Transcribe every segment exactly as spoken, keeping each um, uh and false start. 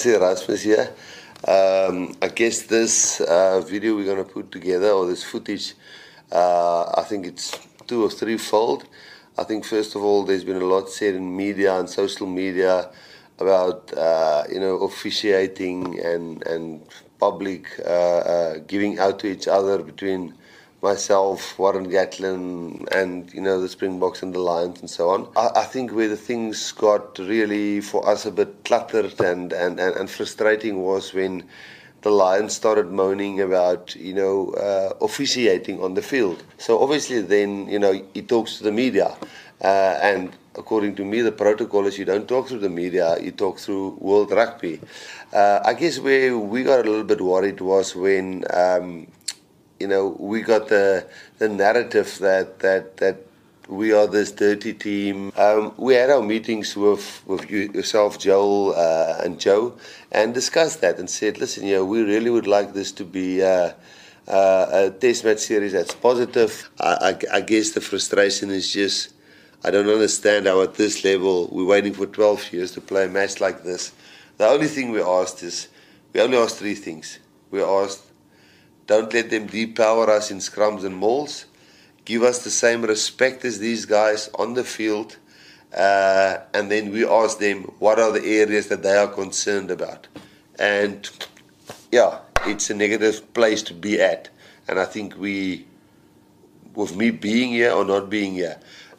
Rassie Erasmus here. Um, I guess this uh, video we're going to put together, or this footage, uh, I think it's two or three-fold. I think, first of all, there's been a lot said in media and social media about, uh, you know, officiating and, and public uh, uh, giving out to each other between myself, Warren Gatlin, and, you know, the Springboks and the Lions and so on. I, I think where the things got really, for us, a bit cluttered and, and, and, and frustrating was when the Lions started moaning about, you know, uh, officiating on the field. So obviously then, you know, he talks to the media. Uh, and according to me, the protocol is you don't talk through the media, you talk through World Rugby. Uh, I guess where we got a little bit worried was when... Um, You know, we got the the narrative that that that we are this dirty team. Um, we had our meetings with with you, yourself, Joel, uh, and Joe, and discussed that and said, listen, you know, we really would like this to be uh, uh, a test match series that's positive. I, I, I guess the frustration is just, I don't understand how at this level we're waiting for twelve years to play a match like this. The only thing we asked is, we only asked three things. We asked, don't let them depower us in scrums and mauls. Give us the same respect as these guys on the field. Uh, and then we ask them, what are the areas that they are concerned about? And, yeah, it's a negative place to be at. And I think we, with me being here or not being here,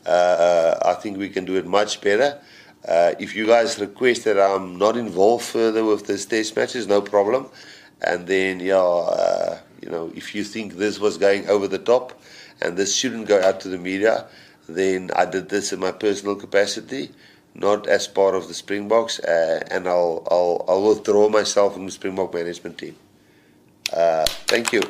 uh, I think we can do it much better. Uh, if you guys request that I'm not involved further with this test matches, no problem. And then, yeah, uh, you know, if you think this was going over the top and this shouldn't go out to the media, then I did this in my personal capacity, not as part of the Springboks, uh, and I'll, I'll, I'll withdraw myself from the Springbok management team. Uh, thank you.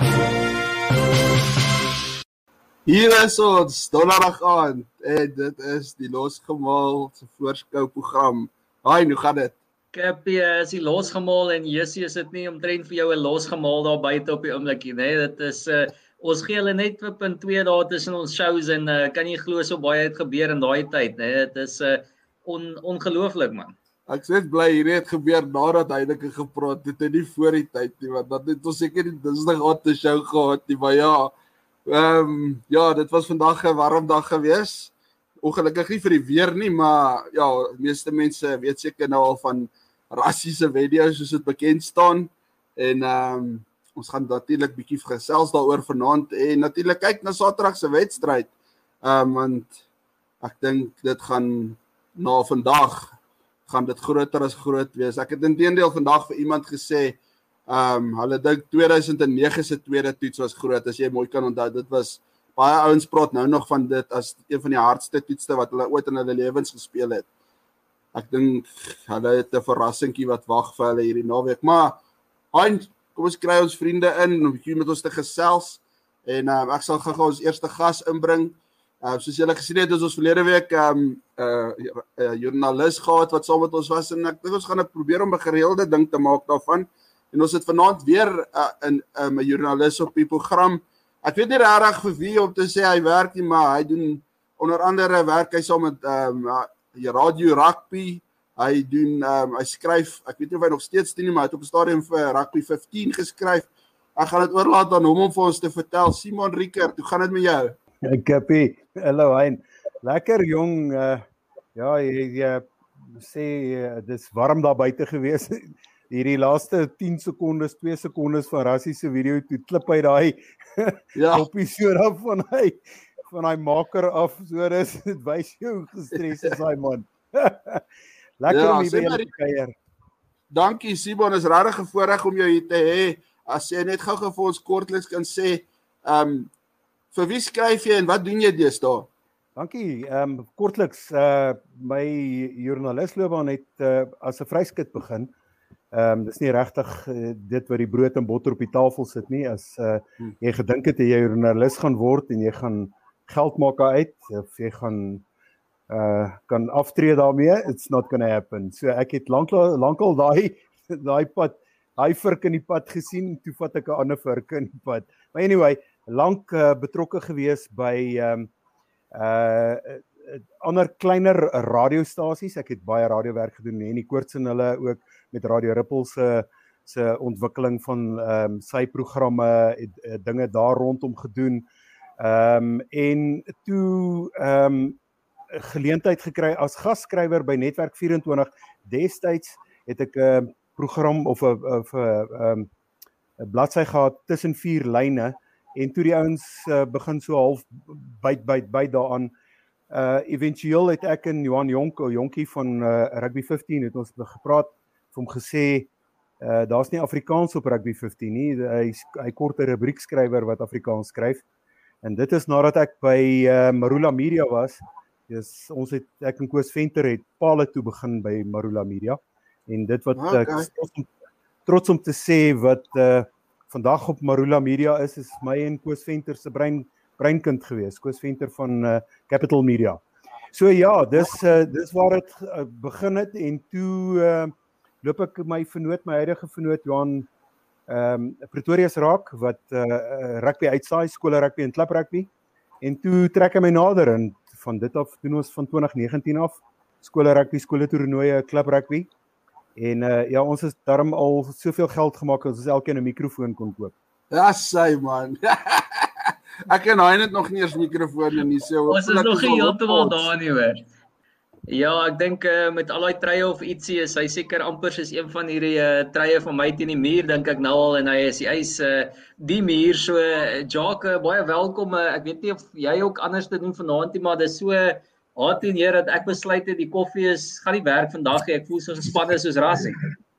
Hier is ons donderdag aand en dit is die Losgemaal se voorskouprogram. Haai, hoe gaan dit? Kappie, is die losgemaal en Jessie, is dit nie omtrent vir jou 'n losgemaal daar buite op die oomblikie, nê? Dit is uh, ons gee hulle net vir punt twee dae tussen ons shows en uh, kan jy glo so baie het gebeur in daai tyd, nê? Dit is uh, on, ongelooflik, man. Ek sê bly hierdie het gebeur nadat Heineke gepraat het en nie voor die tyd nie, want dan het ons seker die Dinsdag aand 'n show gehad nie, maar ja. Ehm um, ja, dit was vandag 'n warm dag gewees. Ongelukkig nie vir die weer nie, maar ja, die meeste mense weet seker nou al van rassiese video's soos dit bekend staan. En ehm um, ons gaan natuurlik bietjie gesels daaroor vanaand en natuurlik kyk na Saterdag se wedstryd. Ehm um, want ek dink dit gaan na vandag gaan dit groter as groot wees. Ek het inteendeel vandag vir iemand gesê, ehm um, hulle dink twee duisend nege se tweede toets was groot, as jy mooi kan onthou. Dit was baie ouens praat nou nog van dit as een van die hardste toetste wat hulle ooit in hulle lewens gespeel het. Ek dink hulle het 'n verrassingkie wat wag vir hulle hierdie naweek. Maar Hein, kom ons kry ons vriende in om bietjie met ons te gesels. En um, ek sal gou-gou ons eerste gas inbring. Uh, soos julle gesien het, is ons verlede week 'n um, uh, uh, joernalis gehad wat saam met ons was en ek dink ons gaan probeer om 'n gereelde ding te maak daarvan. En ons het vanaand weer 'n uh, 'n um, joernalis op die program. Ek weet nie regtig vir wie om te sê hy werk nie, maar hy doen onder andere werk hy saam met um, uh, Radio Rugby. Hy doen um, hy skryf, ek weet nie of hy nog steeds doen nie, maar hy het op 'n stadium vir Rugby vyftien geskryf. Ek gaan dit oorlaat aan hom om vir ons te vertel. Simon Riekert, hoe gaan dit met jou? Ek Kappie, hallo Hein. Lekker jong, uh, ja, jy, jy sê uh, dis warm daar buite gewees. Hierdie laaste tien sekondes, twee sekondes van Rassie se video, toe klip hy daai ja. Kopie so af van hy van hy maker af, so dis dit wys jou hoe gestres is hy man. Lekker ja, om hier te kuier. Dankie Simon, is regtig 'n voorreg om jou hier te hê. As jy net gou-gou vir ons kortliks kan sê, ehm um, vir wie skryf jy en wat doen jy deesdae? Dankie. Ehm um, kortliks, uh my joernalistloopbaan het uh, as 'n vryskut begin. Ehm um, dis nie regtig uh, dit wat die brood en botter op die tafel sit nie. As uh, hmm. jy gedink het jy joernalis gaan word en jy gaan geld maak uit of jy gaan uh kan aftree daarmee, it's not gonna happen. So ek het lankal lankal daai daai pad, daai vurk in die pad gesien, toe vat ek 'n ander vurk in die pad. Maar anyway, lank uh, betrokke gewees by ehm um, uh ander kleiner radiostasies. Ek het baie radiowerk gedoen en die koorts en hulle ook met Radio Ripple se se ontwikkeling van ehm um, sy programme, uh, dinge daar rondom gedoen. Ehm um, en toe ehm um, geleentheid gekry as gasskrywer by Netwerk vyf en twintig. Destyds het ek 'n uh, program of 'n of 'n um, 'n bladsy gehad tussen vier lyne en toe die ouens uh, begin so half byt byt byt daaraan. Uh eventueel het ek en Johan Jonk, Jonkie van uh, Rugby vyftien het ons gepraat, vir hom gesê uh, daar's nie Afrikaans op Rugby vyftien nie. Hy hy kort 'n rubriekskrywer wat Afrikaans skryf. En dit is nadat ek by uh, Marula Media was. Dis ons het ek en Koos Venter het pale toe begin by Marula Media. En dit wat okay. ek trots om, trots om te sê wat uh, vandag op Marula Media is, is my en Koos Venter se brein breinkind gewees. Koos Venter van uh, Capital Media. So ja, dis uh, dis waar dit uh, begin het en toe uh, loop ek my vernoot, my huidige vernoot Johan ehm um, Pretorius raak wat uh, rugby uitsaai, skole rugby en klub rugby. En toe trek hy my nader en van dit af doen ons van twintig negentien af skole rugby, skole toernooie, klub rugby. En uh, ja, ons het daarom al soveel geld gemaak as ons elkeen 'n mikrofoon kon koop. Ja, sy man. Ek en hy het nog nie eens mikrofone nie, so ons is nog nie heeltemal daar nie hoor. Ja, ek dink uh, met al daai treie of ietsie is hy seker amper soos een van hierdie uh, treie van my teen die muur dink ek nou al en hy is hy is uh, die muur so uh, Jacques, uh, baie welkom. Uh, ek weet nie of jy ook anders te doen vanaand nie, maar dis so haat en heer dat ek besluit het die koffie is gaan nie werk vandag nie. Ek voel so gespanne soos Rassie.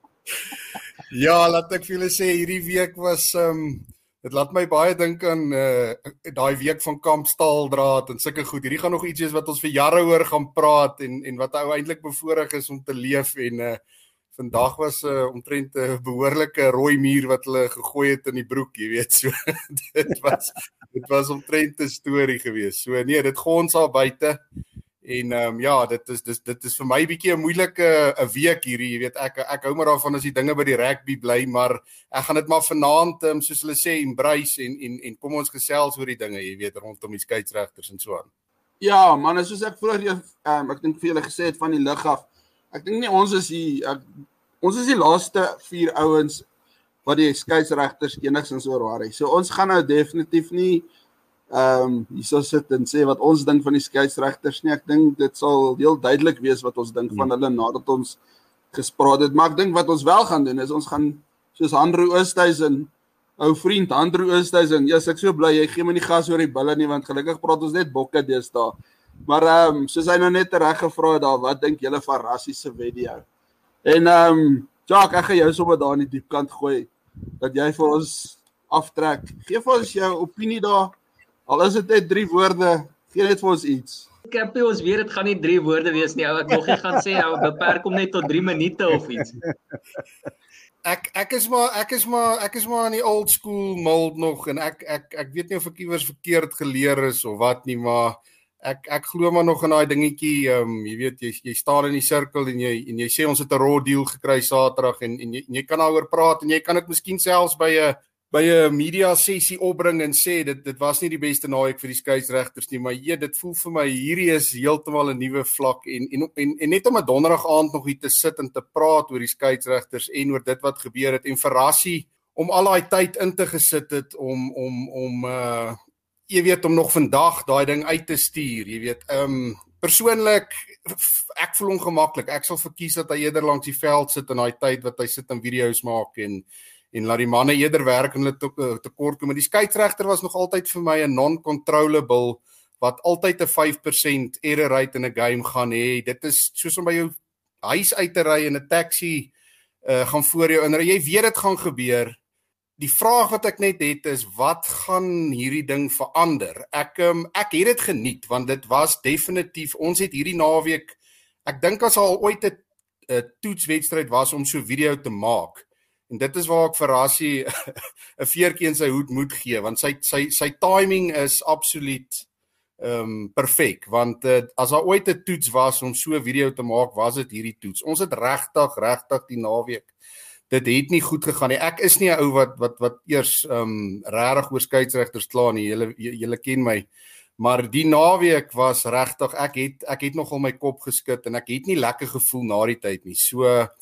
Ja, laat ek vir julle sê hierdie week was um dit laat my baie dink aan uh, daai week van Kamp Staaldraad en sulke goed. Hierdie gaan nog iets wees wat ons vir jare oor gaan praat en en wat ou eintlik bevoorreg is om te leef en uh, vandag was 'n uh, omtrent 'n uh, behoorlike rooi muur wat hulle gegooi het in die broek, jy weet so. dit was dit was omtrent 'n storie geweest. So nee, dit gons daar buite. En um, ja, dit is dis dit is vir my bietjie 'n moeilike 'n week hierdie, jy weet ek ek hou maar daarvan as die dinge by die rugby bly, maar ek gaan dit maar vanaand um, soos hulle sê embrace en en en kom ons gesels oor die dinge, jy weet rondom die skeieregters en so aan. Ja, man, soos ek vroeër um, ek dink vir julle gesê het van die lig af. Ek dink nie ons is die ek, ons is die laaste vier ouens wat die skeieregters enigstens oor worry. So ons gaan nou definitief nie Ehm um, hierso sit en sê wat ons dink van die skeieregters nie. Ek dink dit sal heel duidelik wees wat ons dink van hulle nadat ons gespraat het. Maar ek dink wat ons wel gaan doen is ons gaan soos Andrew Oosthuizen, ou vriend Andrew Oosthuizen. Ja, ek so bly jy gee my nie gas oor die bulle nie want gelukkig praat ons net bokke deesdae. Maar ehm um, soos hy nou net reg gevra het daar, wat dink julle van Rassie se video? En ehm um, Jacques, ek gaan jou sommer daar in die diep kant gooi dat jy vir ons aftrek. Geef vir ons jou opinie daar. Al is dit net drie woorde, gee net vir ons iets. Ek heb nie ons weet dit gaan nie drie woorde wees nie. Ou ek nog nie gaan sê ou beperk hom net tot drie minute of iets. Ek ek is maar ek is maar ek is maar in die old school mold nog en ek ek ek weet nie of ek iewers verkeerd geleer is of wat nie, maar ek ek glo maar nog in daai dingetjie, ehm um, jy weet jy jy staan in die sirkel en jy en jy sê ons het 'n raw deal gekry Saterdag en en jy, en jy kan daaroor praat en jy kan dit miskien selfs by 'n by 'n media sessie opbring en sê dit dit was nie die beste naweek vir die skeieregters nie, maar jy dit voel vir my hierdie is heeltemal 'n nuwe vlak en en en, en net om 'n donderdag aand nog hier te sit en te praat oor die skeieregters en oor dit wat gebeur het en vir Rassie om al daai tyd in te gesit het om om om uh jy weet om nog vandag daai ding uit te stuur, jy weet. Ehm um, persoonlik ek voel ongemaklik. Ek sal verkies dat hy eerder langs die veld sit in daai tyd wat hy sit en video's maak en en laat die manne eerder werk en hulle tekort kom. Maar die skeieregter was nog altyd vir my 'n non-controllable wat altyd 'n vyf persent error rate in 'n game gaan hê. Dit is soos om by jou huis uit te ry en 'n taxi uh, gaan voor jou inry. Jy weet dit gaan gebeur. Die vraag wat ek net het is, wat gaan hierdie ding verander? Ek um, ek het dit geniet, want dit was definitief, ons het hierdie naweek, ek dink as al ooit 'n toetswedstryd was om so video te maak, en dit is waar ek vir Rassie 'n veertjie in sy hoed moet gee, want sy sy sy timing is absoluut um, perfek, want uh, as daar ooit 'n toets was om so 'n video te maak, was dit hierdie toets. Ons het regtig, regtig die naweek dit het nie goed gegaan nie. Ek is nie 'n ou wat wat wat eers um, regtig oor skeieregters kla nie. Julle julle ken my. Maar die naweek was regtig, ek het ek het nogal my kop geskit en ek het nie lekker gevoel na die tyd nie. So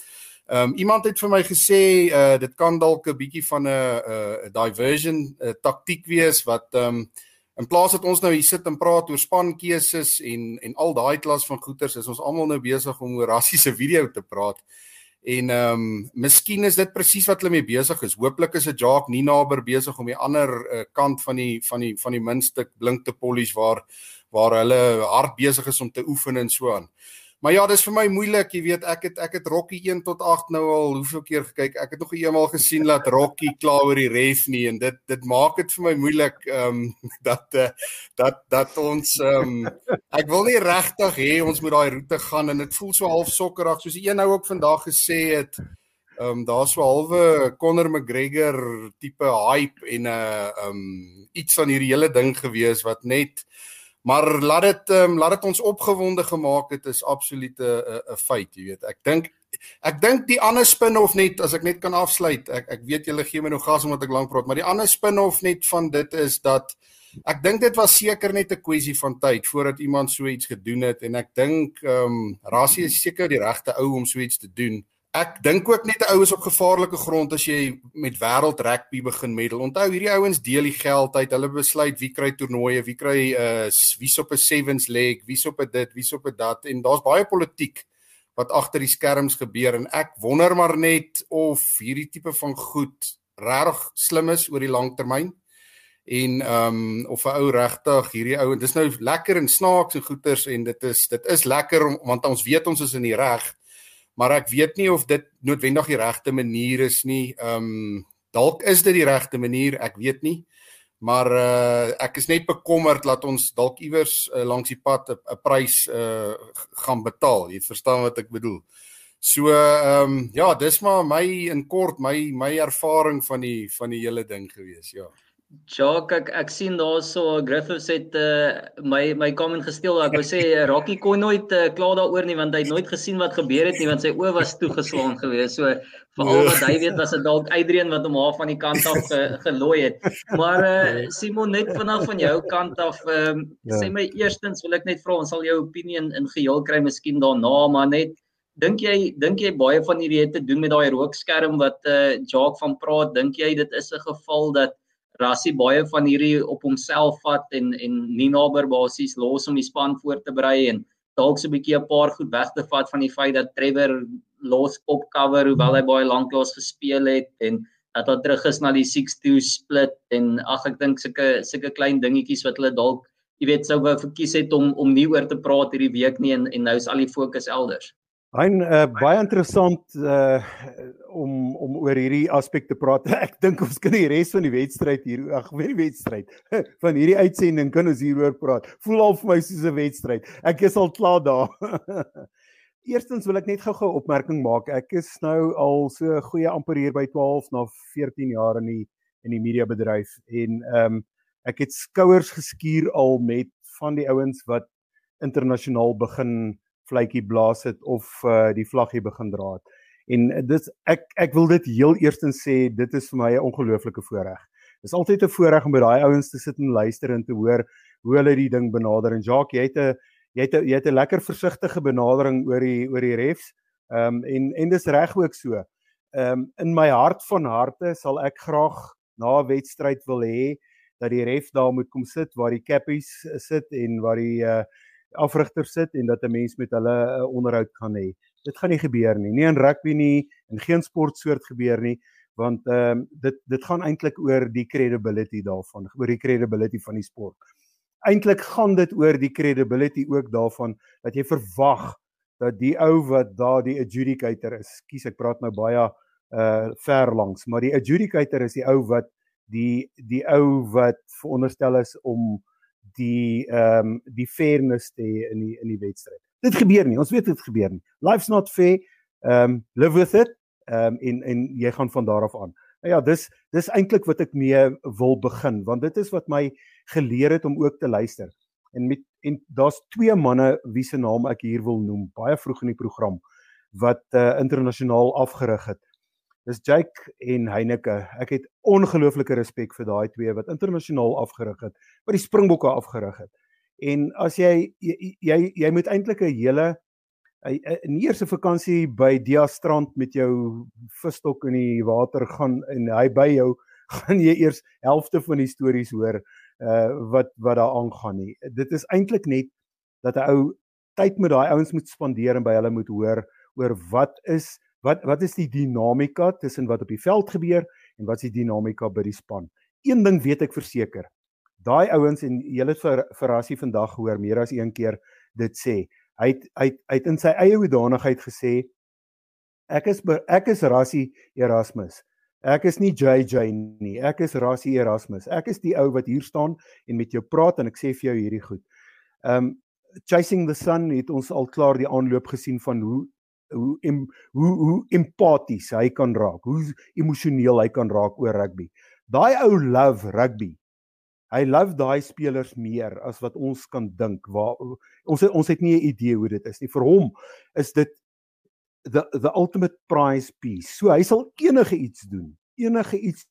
Um, iemand het vir my gesê, uh, dit kan dalk 'n bietjie van 'n uh, diversion uh, taktiek wees, wat um, in plaas dat ons nou hier sit en praat oor spankeuses en, en al daai klas van goeters, is ons almal nou besig om oor rassiese video te praat. En um, miskien is dit presies wat hulle mee besig is. Hooplik is 'n Jacques Nienaber besig om die ander uh, kant van die, van die, van die muntstuk blink te polish, waar, waar hulle hard besig is om te oefen en so aan. Maar ja, dis vir my moeilik, jy weet, ek het ek het Rocky een tot agt nou al hoeveel keer gekyk. Ek het nog eendag gesien dat Rocky kla oor die ref nie, en dit dit maak dit vir my moeilik um, dat uh, dat dat ons um, ek wil nie regtig hê ons moet daai roete gaan, en dit voel so half sokkerig, soos die een nou ook vandag gesê het. Um, daar so halwe Conor McGregor tipe hype en 'n uh, um, iets van hierdie hele ding gewees wat net. Maar laat dit um, laat dit ons opgewonde gemaak het, is absoluut 'n 'n feit, jy weet. Ek dink ek dink die ander spin-off net, as ek net kan afsluit. Ek ek weet julle gee my nog gas omdat ek lank praat, maar die ander spin-off net van dit is dat ek dink dit was seker net 'n kwessie van tyd voordat iemand so iets gedoen het, en ek dink ehm um, Rassie is seker die regte ou om so iets te doen. Ek dink ook net 'n ou is op gevaarlike grond as jy met wêreld rugby begin meddel. Onthou, hierdie ouens deel die geld uit. Hulle besluit wie kry toernooie, wie kry uh wie's op 'n sevens leg, wie's op 'n dit, wie's op 'n dat, en daar's baie politiek wat agter die skerms gebeur, en ek wonder maar net of hierdie tipe van goed regtig slim is oor die lang termyn. En um, of 'n ou regtig hierdie ou, dis nou lekker en snaaks en goeters, en dit is dit is lekker om, want ons weet ons is in die reg. Maar ek weet nie of dit noodwendig die regte manier is nie. Um, dalk is dit die regte manier, ek weet nie. Maar uh, ek is net bekommerd dat ons dalk iewers uh, langs die pad 'n prys uh, gaan betaal. Jy verstaan wat ek bedoel. So um, ja, dis maar my in kort my my ervaring van die van die hele ding gewees, ja. Jacques, ek, ek sien daar so, Griffiths het uh, my, my comment gesteel, ek wil sê, Rocky kon nooit uh, klaar daaroor nie, want hy het nooit gesien wat gebeur het nie, want sy oë was toegeslaan gewees, so vir al wat hy weet, was dit dalk Adrian wat hom haar van die kant af ge, gelooi het. Maar uh, Simon, net vanaf van jou kant af, um, ja. sê my eerstens, wil ek net vra, ons sal jou opinie in, in geheel kry, miskien daarna, maar net, dink jy, dink jy baie van hierdie het te doen met daai rookskerm wat uh, Jacques van praat, dink jy dit is 'n geval dat Rassie baie van hierdie op homself vat en en Nienaber basies los om die span voor te berei en dalk so 'n bietjie 'n paar goed weg te vat van die feit dat Trevor los opcover hoewel hy baie lanklaas gespeel het en dat hy terug is na die six two split en ag ek dink sulke sulke klein dingetjies wat hulle dalk, jy weet, sou wou verkies het om om nie oor te praat hierdie week nie en en nou is al die fokus elders. Hein, uh, baie interessant uh, om om oor hierdie aspek te praat. Ek dink ons kan die res van die wedstryd hier, ag, weet die wedstryd, van hierdie uitsending kan ons hieroor praat. Voel al vir my soos 'n wedstryd. Ek is al klaar daar. Eerstens wil ek net gou-gou 'n opmerking maak. Ek is nou al so goeie amper hier by twaalf na veertien jaar in die in die mediabedryf en ehm um, ek het skouers geskuur al met van die ouens wat internasionaal begin vletjie blaas het of uh, die vlaggie begin dra het. En dis ek ek wil dit heel eerstens sê, dit is vir my 'n ongelooflike voorreg. Dis altyd 'n voorreg om by daai ouens te sit en luister en te hoor hoe hulle die ding benader. En Jacques, jy het 'n jy het 'n jy het 'n lekker versigtige benadering oor die oor die refs. Ehm um, en en dis reg ook so. Ehm um, in my hart van harte sal ek graag na 'n wedstryd wil hê dat die ref daar moet kom sit waar die cappies sit en waar die uh, afrigter sit en dat 'n mens met hulle 'n uh, onderhoud kan hê. Dit gaan nie gebeur nie. Nie in rugby nie, in geen sportsoort gebeur nie, want ehm um, dit dit gaan eintlik oor die credibility daarvan, oor die credibility van die sport. Eintlik gaan dit oor die credibility ook daarvan dat jy verwag dat die ou wat daar die adjudicator is, kies ek praat nou baie uh ver langs, maar die adjudicator is die ou wat die die ou wat veronderstel is om die ehm um, die fairness te hê in die in die wedstryd. Dit gebeur nie. Ons weet dit gebeur nie. Life's not fair. Um live with it. Um en en jy gaan van daar af aan. Nou ja, dis dis eintlik wat ek mee wil begin, want dit is wat my geleer het om ook te luister. En met en daar's twee manne wie se naam ek hier wil noem, baie vroeg in die program wat uh, internasionaal afgerig het. Dis Jake en Heineke. Ek het ongelooflike respek vir daai twee wat internasionaal afgerig het, wat die Springbokke afgerig het. En as jy jy jy, jy moet eintlik 'n hele in die eerste vakansie by Diastrand met jou visstok in die water gaan en hy by jou, gaan jy eers helfte van die stories hoor uh, wat wat daar aangaan nie. Dit is eintlik net dat 'n ou tyd met daai ouens moet spandeer en by hulle moet hoor oor wat is wat wat is die dinamika tussen wat op die veld gebeur en wat is die dinamika by die span. Een ding weet ek verseker. Daai ouens en julle het vir, vir Rassie vandag gehoor meer as een keer dit sê. Hy het, hy het, hy het in sy eie hoedanigheid gesê ek is ek is Rassie Erasmus. Ek is nie J J nie. Ek is Rassie Erasmus. Ek is die ou wat hier staan en met jou praat en ek sê vir jou hierdie goed. Um Chasing the Sun het ons al klaar die aanloop gesien van hoe hoe em, hoe hoe empaties hy kan raak, hoe emosioneel hy kan raak oor rugby. Daai ou love rugby. Hy love daai spelers meer as wat ons kan dink. Waar ons ons het nie 'n idee hoe dit is nie. Vir hom is dit the the ultimate prize piece. So hy sal enige iets doen, enige iets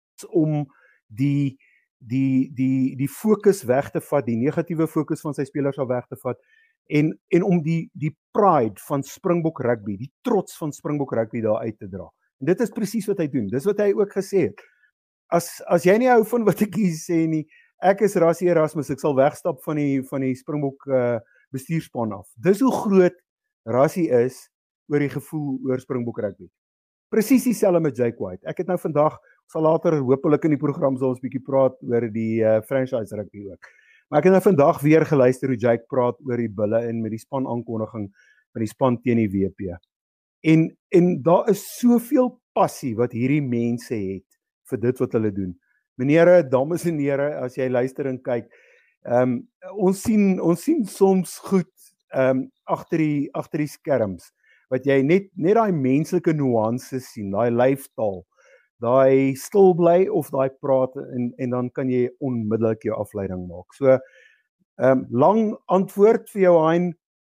om die die die die fokus weg te vat, die negatiewe fokus van sy spelers af weg te vat en en om die die pride van Springbok rugby, die trots van Springbok rugby daar uit te dra. En dit is presies wat hy doen. Dis wat hy ook gesê het. As as jy nie hou van wat ek hier sê nie, ek is Rassie Erasmus, ek sal wegstap van die van die Springbok uh, bestuurspan af. Dis hoe groot Rassie is oor die gevoel oor Springbok rugby. Presies dieselfde met Jake White. Ek het nou vandag, sal later hopelik in die program sal ons bietjie praat oor die uh, franchise rugby ook. Maar ek het nou vandag weer geluister hoe Jake praat oor die bulle en met die span aankondiging van die span teen die W P. En en daar is soveel passie wat hierdie mense het vir dit wat hulle doen. Menere, dames en here, as jy luister en kyk, um, ons sien ons sien soms goed um, agter die agter die skerms wat jy net net daai menslike nuances sien, daai lyfstaal, daai stil bly of daai praat en en dan kan jy onmiddellik jou afleiding maak. So um, lang antwoord vir jou Hein,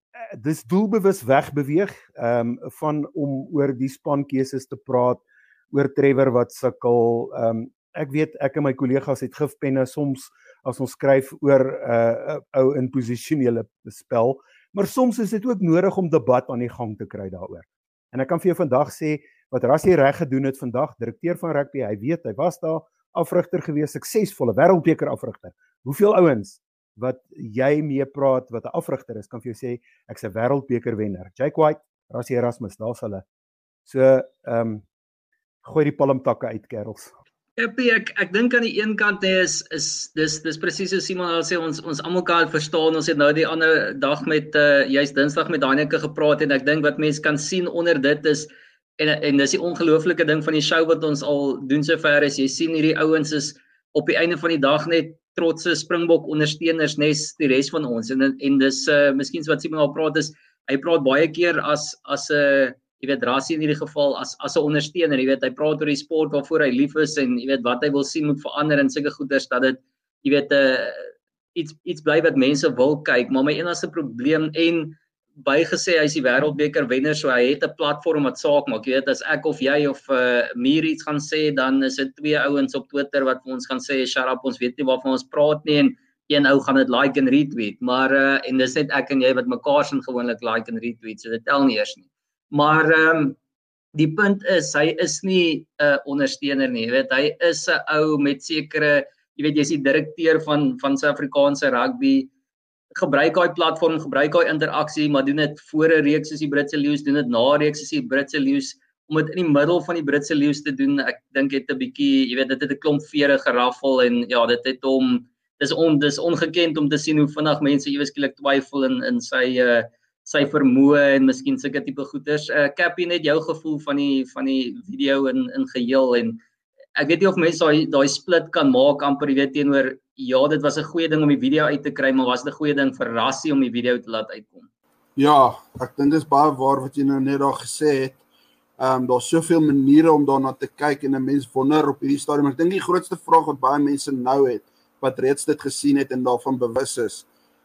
dis doelbewus wegbeweeg um, van om oor die spankeuses te praat, oor Trevor wat sukkel. Um, ek weet ek en my kollegas het gifpenne soms as ons skryf oor 'n uh, ou in posisionele spel, maar soms is dit ook nodig om debat aan die gang te kry daaroor. En ek kan vir jou vandag sê wat Rassie reg gedoen het vandag, direkteur van rugby, hy weet hy was daar afrigter gewees, suksesvolle wêreldbeker afrigter. Hoeveel ouens wat jy mee praat wat 'n afrigter is, kan vir jou sê ek's 'n wêreldbeker wenner. Jake White, Rassie Erasmus, daar's hulle. So ehm um, gooi die palmtakke uit, kerels. Eppie, ek ek dink aan die een kant nee, is is dis dis presies so Simon al sê ons ons almal kan verstaan. Ons het nou die ander dag met uh, juist Dinsdag met Danieke gepraat en ek dink wat mense kan sien onder dit is en en dis die ongelooflike ding van die show wat ons al doen sover is. Jy sien hierdie ouens is op die einde van die dag net trotse Springbok ondersteuners nes die res van ons en en dis uh, miskien wat Simon al praat is hy praat baie keer as as 'n uh, jy weet Rassie in hierdie geval as as 'n ondersteuner, jy weet hy praat oor die sport waarvoor hy lief is en jy weet wat hy wil sien moet verander en sulke goeders dat dit jy weet 'n uh, iets iets bly wat mense wil kyk, maar my enigste probleem en bygesê hy is die wêreldbeker wenner, so hy het 'n platform wat saak maak, jy weet as ek of jy of uh, Mir iets gaan sê, dan is dit twee ouens op Twitter wat vir ons gaan sê shut up, ons weet nie waarvan ons praat nie en een ou gaan dit like en retweet, maar uh, en dis net ek en jy wat mekaar se gewoonlik like en retweet, so dit tel nie eers nie. Maar ehm um, die punt is hy is nie 'n uh, ondersteuner nie, jy weet hy is 'n ou met sekere, jy weet jy's die direkteur van van Suid-Afrikaanse rugby, gebruik daai platform, gebruik daai interaksie, maar doen dit voor 'n reeks soos die Britse Leeu's, doen dit na 'n reeks soos die Britse Leeu's, om dit in die middel van die Britse Leeu's te doen. Ek dink het 'n bietjie, jy weet dit het 'n klomp vere geraffel en ja, dit het hom dis on dis ongekend om te sien hoe vinnig mense ewe skielik twyfel in in sy uh, sy vermoë en miskien sulke tipe goeders. Uh, Cappy, net jou gevoel van die van die video in in geheel en ek weet nie of mense daai daai split kan maak amper, jy weet teenoor ja, dit was 'n goeie ding om die video uit te kry, maar was dit 'n goeie ding vir Rassie om die video te laat uitkom? Ja, ek dink dis baie waar wat jy nou net daar gesê het. Ehm um, daar's soveel maniere om daarna te kyk en 'n mens wonder op hierdie stadium. Ek dink die grootste vraag wat baie mense nou het, wat reeds dit gesien het en daarvan bewus is,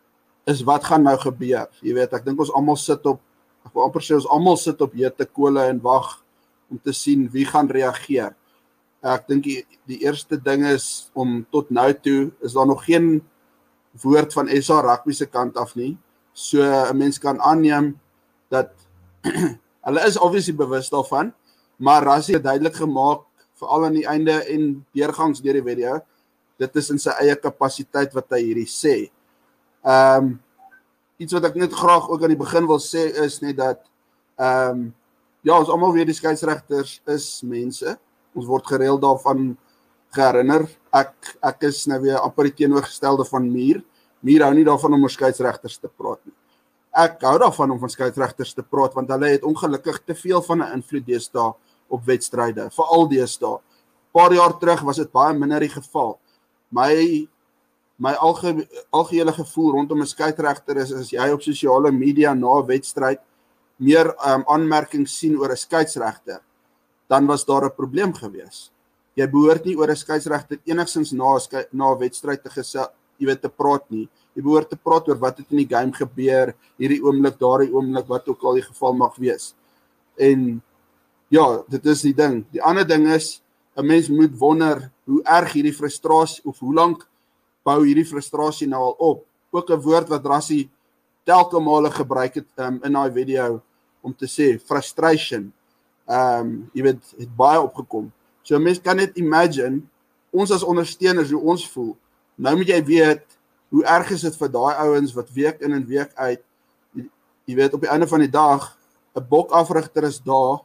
is wat gaan nou gebeur? Jy weet, ek dink ons almal sit op, ek wil amper sê ons almal sit op hete kole en wag om te sien wie gaan reageer. Ek dink die, die eerste ding is om tot nou toe is daar nog geen woord van S A Rugby se kant af nie. So 'n mens kan aanneem dat hulle is obviously bewus daarvan, maar Rassie het duidelik gemaak, veral aan die einde en deurgangs deur die video, dit is in sy eie kapasiteit wat hy hierdie sê. Um, iets wat ek net graag ook aan die begin wil sê is net dat, um, ja, ons almal weet die skeieregters is mense, ons word gereeld daarvan geherinner, ek, ek is nou weer amper die teenoorgestelde van Mier, Mier hou nie daarvan om oor skeieregters te praat nie. Ek hou daarvan om van skeieregters te praat, want hulle het ongelukkig te veel van 'n invloed deesdae op wedstryde, veral deesdae. Paar jaar terug was dit baie minder die geval. My my alge, algehele gevoel rondom 'n skeieregter is as jy op sosiale media na 'n wedstryd meer um, aanmerkings sien oor 'n skeieregter, dan was daar 'n probleem gewees. Jy behoort nie oor 'n skeieregter enigstens na 'n na 'n wedstryd te gesê, jy weet te praat nie. Jy behoort te praat oor wat het in die game gebeur, hierdie oomblik, daardie oomblik, wat ook al die geval mag wees. En ja, dit is die ding. Die ander ding is, 'n mens moet wonder hoe erg hierdie frustrasie, of hoe lank bou hierdie frustrasie nou al op. Ook 'n woord wat Rassie telke male gebruik het um, in daai video, om te sê, frustration, um, jy weet, het baie opgekom. So 'n mens kan net imagine, ons as ondersteuners, hoe ons voel. Nou moet jy weet, hoe erg is dit vir daai ouens, wat week in en week uit, jy, jy weet, op die einde van die dag, 'n bokafrigter is daar,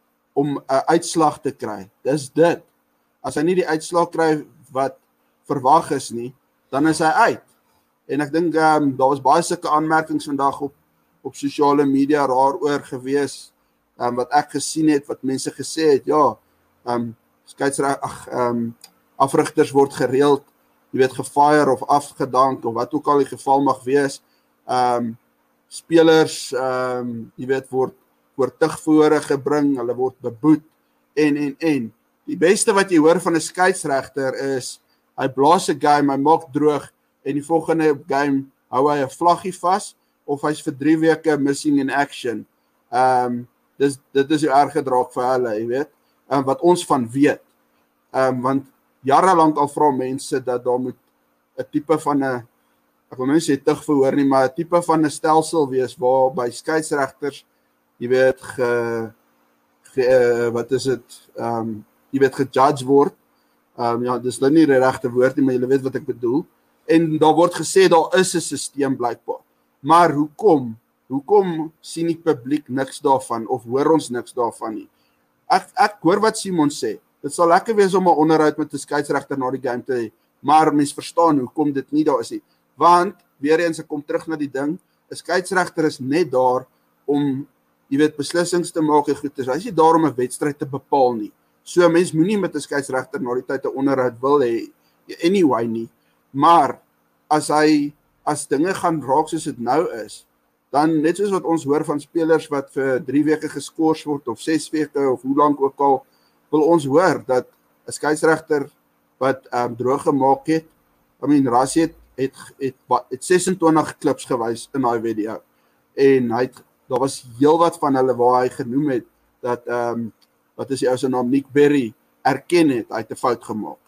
om 'n uitslag te kry. Dis dit. As hy nie die uitslag kry wat verwag is nie, dan is hy uit. En ek dink um, daar was baie sulke aanmerkings vandag op op sosiale media daaroor gewees, um, wat ek gesien het, wat mense gesê het, ja, um, skeieregters, ag, um, afrigters word gereeld, jy weet, gefire of afgedank, of wat ook al die geval mag wees. Um, spelers, um, jy weet, word word terugvoere gebring, hulle word beboet, en, en, en. Die beste wat jy hoor van 'n skeieregter is, hy blaas 'n game, hy maak droog, en die volgende game hou hy 'n vlaggie vas, of hy's vir drie weke missing in action. Um, dis, dit is jou erge draak vir hulle, jy weet, um, wat ons van weet. Um, want jarelang al vra mense dat daar moet 'n tipe van 'n, ek wil nou sê terugverhoor nie, maar 'n tipe van 'n stelsel wees, waar by skeieregters, jy weet, ge, ge, uh, wat is het, um, jy weet, gejudge word, um, ja, dis nou nie die regte woord nie, maar jy weet wat ek bedoel, en daar word gesê, daar is 'n sisteem blykbaar, maar hoekom, hoekom sien die publiek niks daarvan, of hoor ons niks daarvan nie? Ek, ek hoor wat Simon sê, dit sal lekker wees om 'n onderhoud met 'n skeieregter na die game te hê, maar mens verstaan hoekom dit nie daar is nie, want, weer eens, ek kom terug na die ding, 'n skeieregter is net daar, om jy weet, beslissings te maak en goed is, hy is nie daar om 'n wedstryd te bepaal nie. So, mens moenie met 'n skeieregter na die tyd 'n onderhoud wil hê, anyway nie. Maar, as hy, as dinge gaan raak soos dit nou is, dan net soos wat ons hoor van spelers wat vir drie weke geskort word, of ses weke, of hoe lank ook al, wil ons hoor, dat 'n skeieregter, wat um, droog gemaak het, I mean, Rassie het, het, het, het, het sesentwintig klips gewys in daai video, en hy het, daar was heel wat van hulle waar hy genoem het, dat, um, wat is die ou se naam, Nick Berry, erken het, hy het 'n fout gemaak.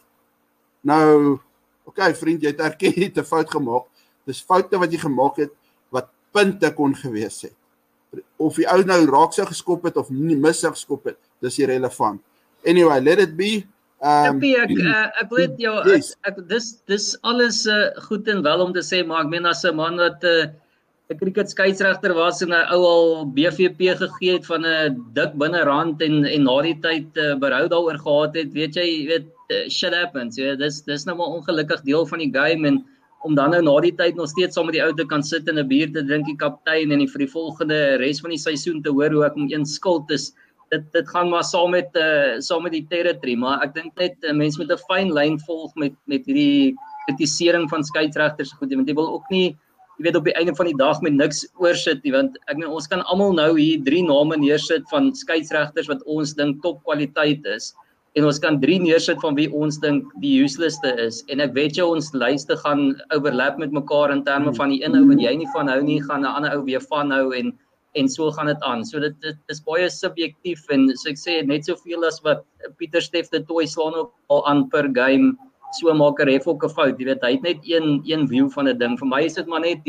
Nou, oké, okay, vriend, jy het erken, jy het 'n fout gemaak, dis foute wat jy gemaak het, wat punte kon gewees het. Of die ou nou raak sou geskop het, of nie mis sou geskop het, dis irrelevant. Anyway, let it be. Um, ek, ek, ek weet, ja, yes. ek, ek, dis, dis alles uh, goed en wel om te sê, maar ek meen as 'n man wat, uh, 'n cricket skeieregter was en 'n ou al B V P gegee het van 'n dik binnerand en en na die tyd uh, berou daaroor gehad het, weet jy, weet uh, shit happens, jy weet, dis dis nou maar ongelukkig deel van die game, en om dan nou na die tyd nog steeds saam met die ou te kan sit en 'n bier te drink, die kaptein, en die vir die volgende res van die seisoen te hoor hoe ek hom een skuld is, dit dit gaan maar saam met uh, saam met die territory, maar ek dink net uh, mense met 'n fyn lyn volg met met hierdie kritisering van skeieregters goed, want jy wil ook nie, jy weet, op die einde van die dag met niks oorsit nie, want ek meen, ons kan almal nou hier drie name neersit van skeieregters wat ons dink top kwaliteit is, en ons kan drie neersit van wie ons dink die uselesste is, en ek weet jou, ons lyste gaan overlap met mekaar in terme van die een ou wat jy nie van hou nie, gaan 'n ander ou weer van hou, en en so gaan dit aan. So dit, dit is baie subjektief, en so ek sê, net soveel as wat Pieter Stef de Tooi slaan ook al aan per game, so maak 'n ref ook 'n fout, jy weet, hy het net een een view van 'n ding. Vir my is dit maar net die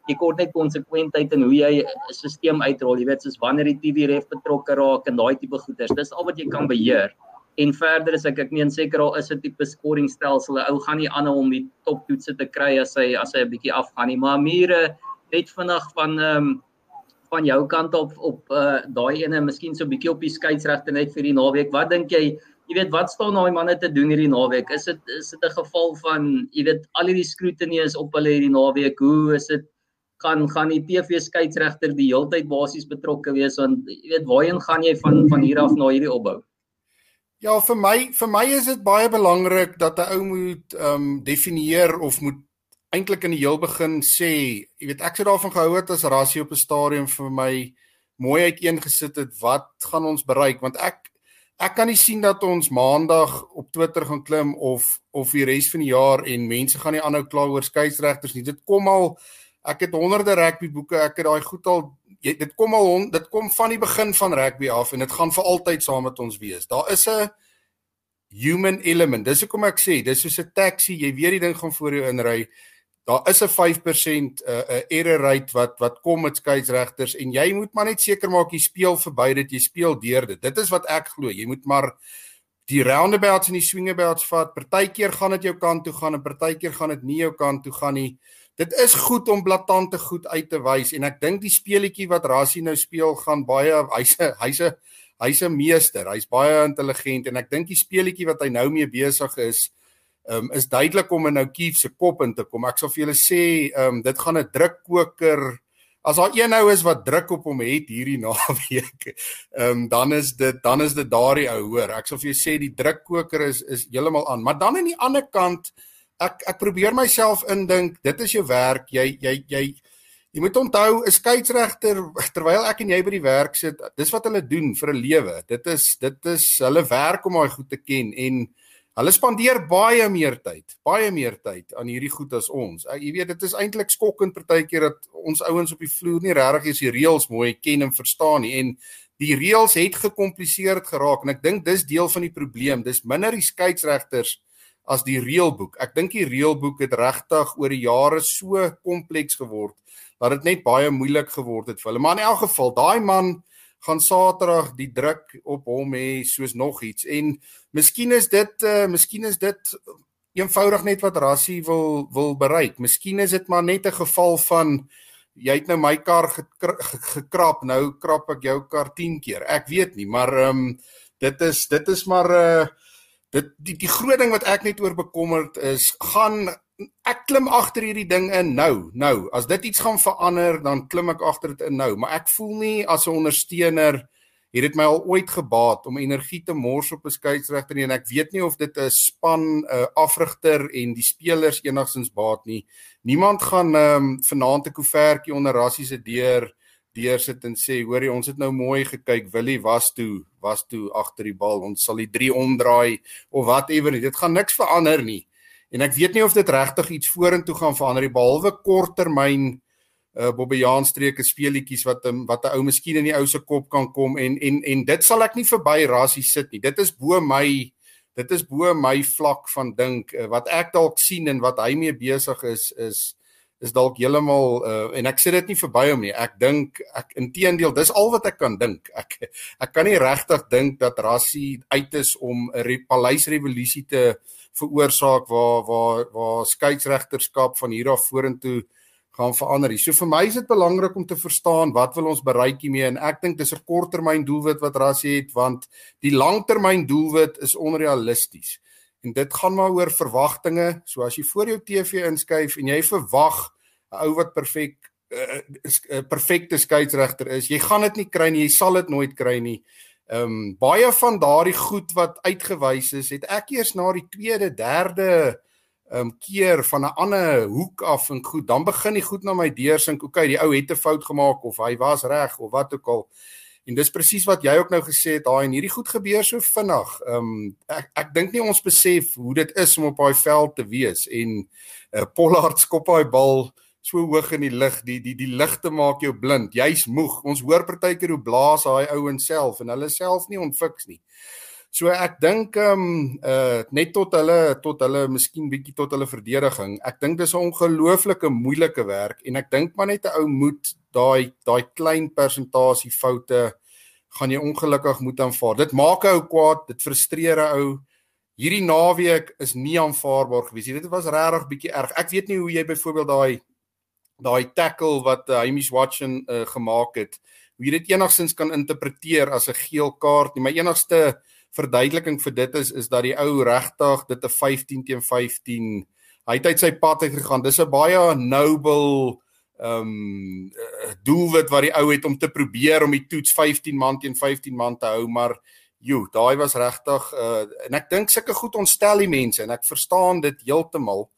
jy kort net konsekwentheid in hoe jy 'n stelsel uitrol, jy weet, soos wanneer die T V ref betrokke raak en daai tipe goeders. Dis al wat jy kan beheer. En verder is ek ek meen seker al is 'n tipe scoringstelsel, 'n ou gaan nie aanhou om die toptoetse te kry as hy as hy 'n bietjie afgaan nie. Maar Mure net vinnig van ehm um, van jou kant op op uh, daai ene, miskien so 'n bietjie op die skeieregter net vir die naweek. Wat dink jy? Jy weet, wat staan daai manne te doen hierdie naweek? Is dit is dit 'n geval van, jy weet, al hierdie scrutiny is op hulle hierdie naweek. Hoe is dit? Gaan gaan die T V skeieregter die heeltyd basies betrokke wees, want jy weet, waarheen gaan jy van van hier af na hierdie opbou? Ja, vir my vir my is dit baie belangrik dat 'n ou moet ehm um, definieer of moet eintlik in die heel begin sê, jy weet, ek sou daarvan gehou het as Rassie op 'n stadium vir my mooi uiteengesit het wat gaan ons bereik, want ek ek kan nie sien dat ons maandag op Twitter gaan klim of of die res van die jaar en mense gaan nie aanhou kla oor skeieregters nie. Dit kom al, ek het honderde rugbyboeke, ek het daai goed al, dit kom al dit kom van die begin van rugby af en dit gaan vir altyd saam met ons wees. Daar is 'n human element. Dis hoekom ek sê, dis soos 'n taxi, jy weet die ding gaan voor jou inry. Daar is 'n vyf persent 'n uh, error rate wat wat kom met skeieregters en jy moet maar net seker maak jy speel verby dit, jy speel deur dit. Dit is wat ek glo. Jy moet maar die roundabouts en die swingabouts vat. Partykeer gaan dit jou kant toe gaan en partykeer gaan dit nie jou kant toe gaan nie. Dit is goed om blaatante goed uit te wys en ek dink die speletjie wat Rassie nou speel gaan baie hy's 'n hy's 'n hy's 'n meester. Hy's baie intelligent en ek dink die speletjie wat hy nou mee besig is Um, is duidelik om in O'Keefe se kop in te kom. Ek sal vir julle sê, um, dit gaan 'n drukkoker, as daar een ou is wat druk op hom het hierdie naweek, um, dan is dit dan is dit daardie ou, hoor. Ek sal vir julle sê die drukkoker is is heeltemal aan. Maar dan aan die ander kant, ek ek probeer myself indink, dit is jou werk. Jy jy jy jy moet onthou, 'n skeieregter, terwyl ek en jy by die werk sit, dis wat hulle doen vir 'n lewe. Dit is dit is hulle werk om daai goed te ken en hulle spandeer baie meer tyd, baie meer tyd aan hierdie goed as ons. Jy weet, dit is eintlik skokkend partykeer dat ons ouens op die vloer nie regtig eens die reëls mooi ken en verstaan nie. En die reëls het gekompliseerd geraak en ek dink dis deel van die probleem. Dis minder die skeieregters as die reëlboek. Ek dink die reëlboek het regtig oor die jare so kompleks geword dat dit net baie moeilik geword het vir hulle. Maar in elk geval, daai man gaan Saterdag die druk op hom hê soos nog iets en miskien is dit uh, miskien is dit eenvoudig net wat Rassie wil wil bereik. Miskien is dit maar net 'n geval van jy het nou my kar gekrap, nou krap ek jou kar tien keer. Ek weet nie, maar um, dit is dit is maar uh, dit die, die groot ding wat ek net oor bekommerd is, gaan ek klim agter hierdie ding in nou, nou, as dit iets gaan verander, dan klim ek agter dit in nou, maar ek voel nie as 'n ondersteuner, het dit my al ooit gebaat om energie te mors op 'n skeieregter nie, en ek weet nie of dit 'n span, 'n uh, afrigter en die spelers enigstens baat nie. Niemand gaan um, vanaand 'n koevertjie onder Rassie se deur deursit en sê, hoorie, ons het nou mooi gekyk, Willie was toe, was toe agter die bal, ons sal die drie omdraai, of whatever nie, dit gaan niks verander nie. En ek weet nie of dit regtig iets vorentoe gaan verander nie, behalwe korttermyn uh, Bobbejaan-streke speelietjies wat 'n wat 'n ou miskien in die ou se kop kan kom en en en dit sal ek nie verby Rassie sit nie. Dit is bo my dit is bo my vlak van dink. Uh, wat ek dalk sien en wat hy mee besig is is is dalk heeltemal uh, en ek sê dit nie verby hom nie. Ek dink ek inteendeel, dis al wat ek kan dink. Ek ek kan nie regtig dink dat Rassie uit is om 'n paleisrevolusie te veroorsaak waar waar waar skeieregterskap van hier af vorentoe gaan verander. So vir my is dit belangrik om te verstaan wat wil ons bereik hiermee, en ek dink dis 'n korttermyn doelwit wat Rassie het, want die langtermyn doelwit is onrealisties. En dit gaan maar oor verwagtinge. So as jy voor jou T V inskuif en jy verwag 'n ou wat perfek 'n uh, perfekte skeieregter is, jy gaan dit nie kry nie, jy sal dit nooit kry nie. Um, baie van daardie goed wat uitgewys is, het ek eers na die tweede, derde um, keer van 'n ander hoek af en goed, dan begin die goed na my deur sink, okay, die ou het 'n fout gemaak, of hy was reg, of wat ook al. En dis presies wat jy ook nou gesê het, daai en hierdie goed gebeur so vinnig. Um, ek ek dink nie ons besef hoe dit is om op daai veld te wees, en uh, Pollard skop daai bal so hoog in die lig, die die die ligte maak jou blind, jy's moeg. Ons hoor partykeer hoe blaas daai ouens self en hulle self nie ontfiks nie. So ek dink um, uh, net tot hulle tot hulle miskien bietjie tot hulle verdediging. Ek dink dis 'n ongelooflike moeilike werk en ek dink maar net 'n ou moet daai daai klein persentasie foute gaan jy ongelukkig moet aanvaar. Dit maak 'n ou kwaad, dit frustreer 'n ou. Hierdie naweek is nie aanvaarbaar gewees. Dit was regtig bietjie erg. Ek weet nie hoe jy byvoorbeeld daai daai tackle wat uh, Hamish Watson uh, gemaak het, hoe jy dit enigstens kan interpreteer as 'n geel kaart nie. My enigste verduideliking vir dit is is dat die ou regtig dit 'n vyftien teen vyftien. Hy het uit sy pad uit gegaan. Dis 'n baie noble um doelwit wat die ou het om te probeer om die toets vyftien man teen vyftien man te hou, maar joe, daai was regtig uh, en ek dink sulke goed ontstel die mense en ek verstaan dit heeltemal.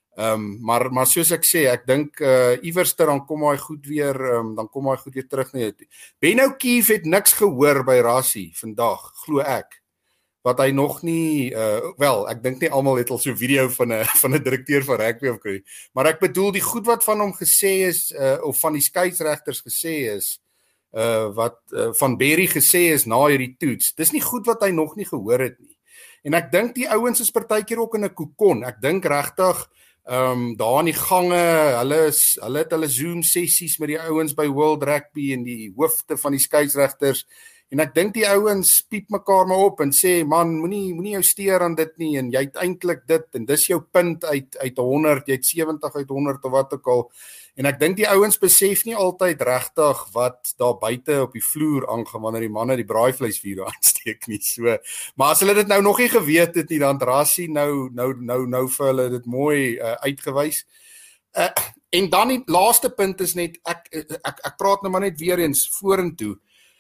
Um, maar maar soos ek sê, ek dink uh, iewerster dan kom hy goed weer, um, dan kom hy goed weer terug na jou toe. Ben O'Keefe het niks gehoor by Rassie vandag, glo ek. Wat hy nog nie uh, wel, ek dink nie almal het al so 'n video van 'n van 'n direkteur van rugby of kry. Maar ek bedoel die goed wat van hom gesê is uh, of van die skeieregters gesê is, uh, wat uh, van Berry gesê is na hierdie toets. Dis nie goed wat hy nog nie gehoor het nie. En ek dink die ouens is partykeer ook in 'n kokon. Ek dink regtig Ehm um, daar in die gange, hulle is hulle het hulle Zoom sessies met die ouens by World Rugby en die hoofde van die skeieregters en ek dink die ouens piep mekaar maar op en sê man, moenie moenie jou steur aan dit nie en jy het eintlik dit en dis jou punt uit uit honderd, jy het sewentig uit honderd of wat ook al. En ek dink die ouens besef nie altyd regtig wat daar buite op die vloer aangaan wanneer die manne die braaivleisvuur aansteek nie. So, maar as hulle dit nou nog nie geweet het nie, dan Rassie nou nou nou nou vir hulle dit mooi uh, uitgewys. Uh, en dan die laaste punt is net ek ek ek praat nou maar net weer eens vorentoe.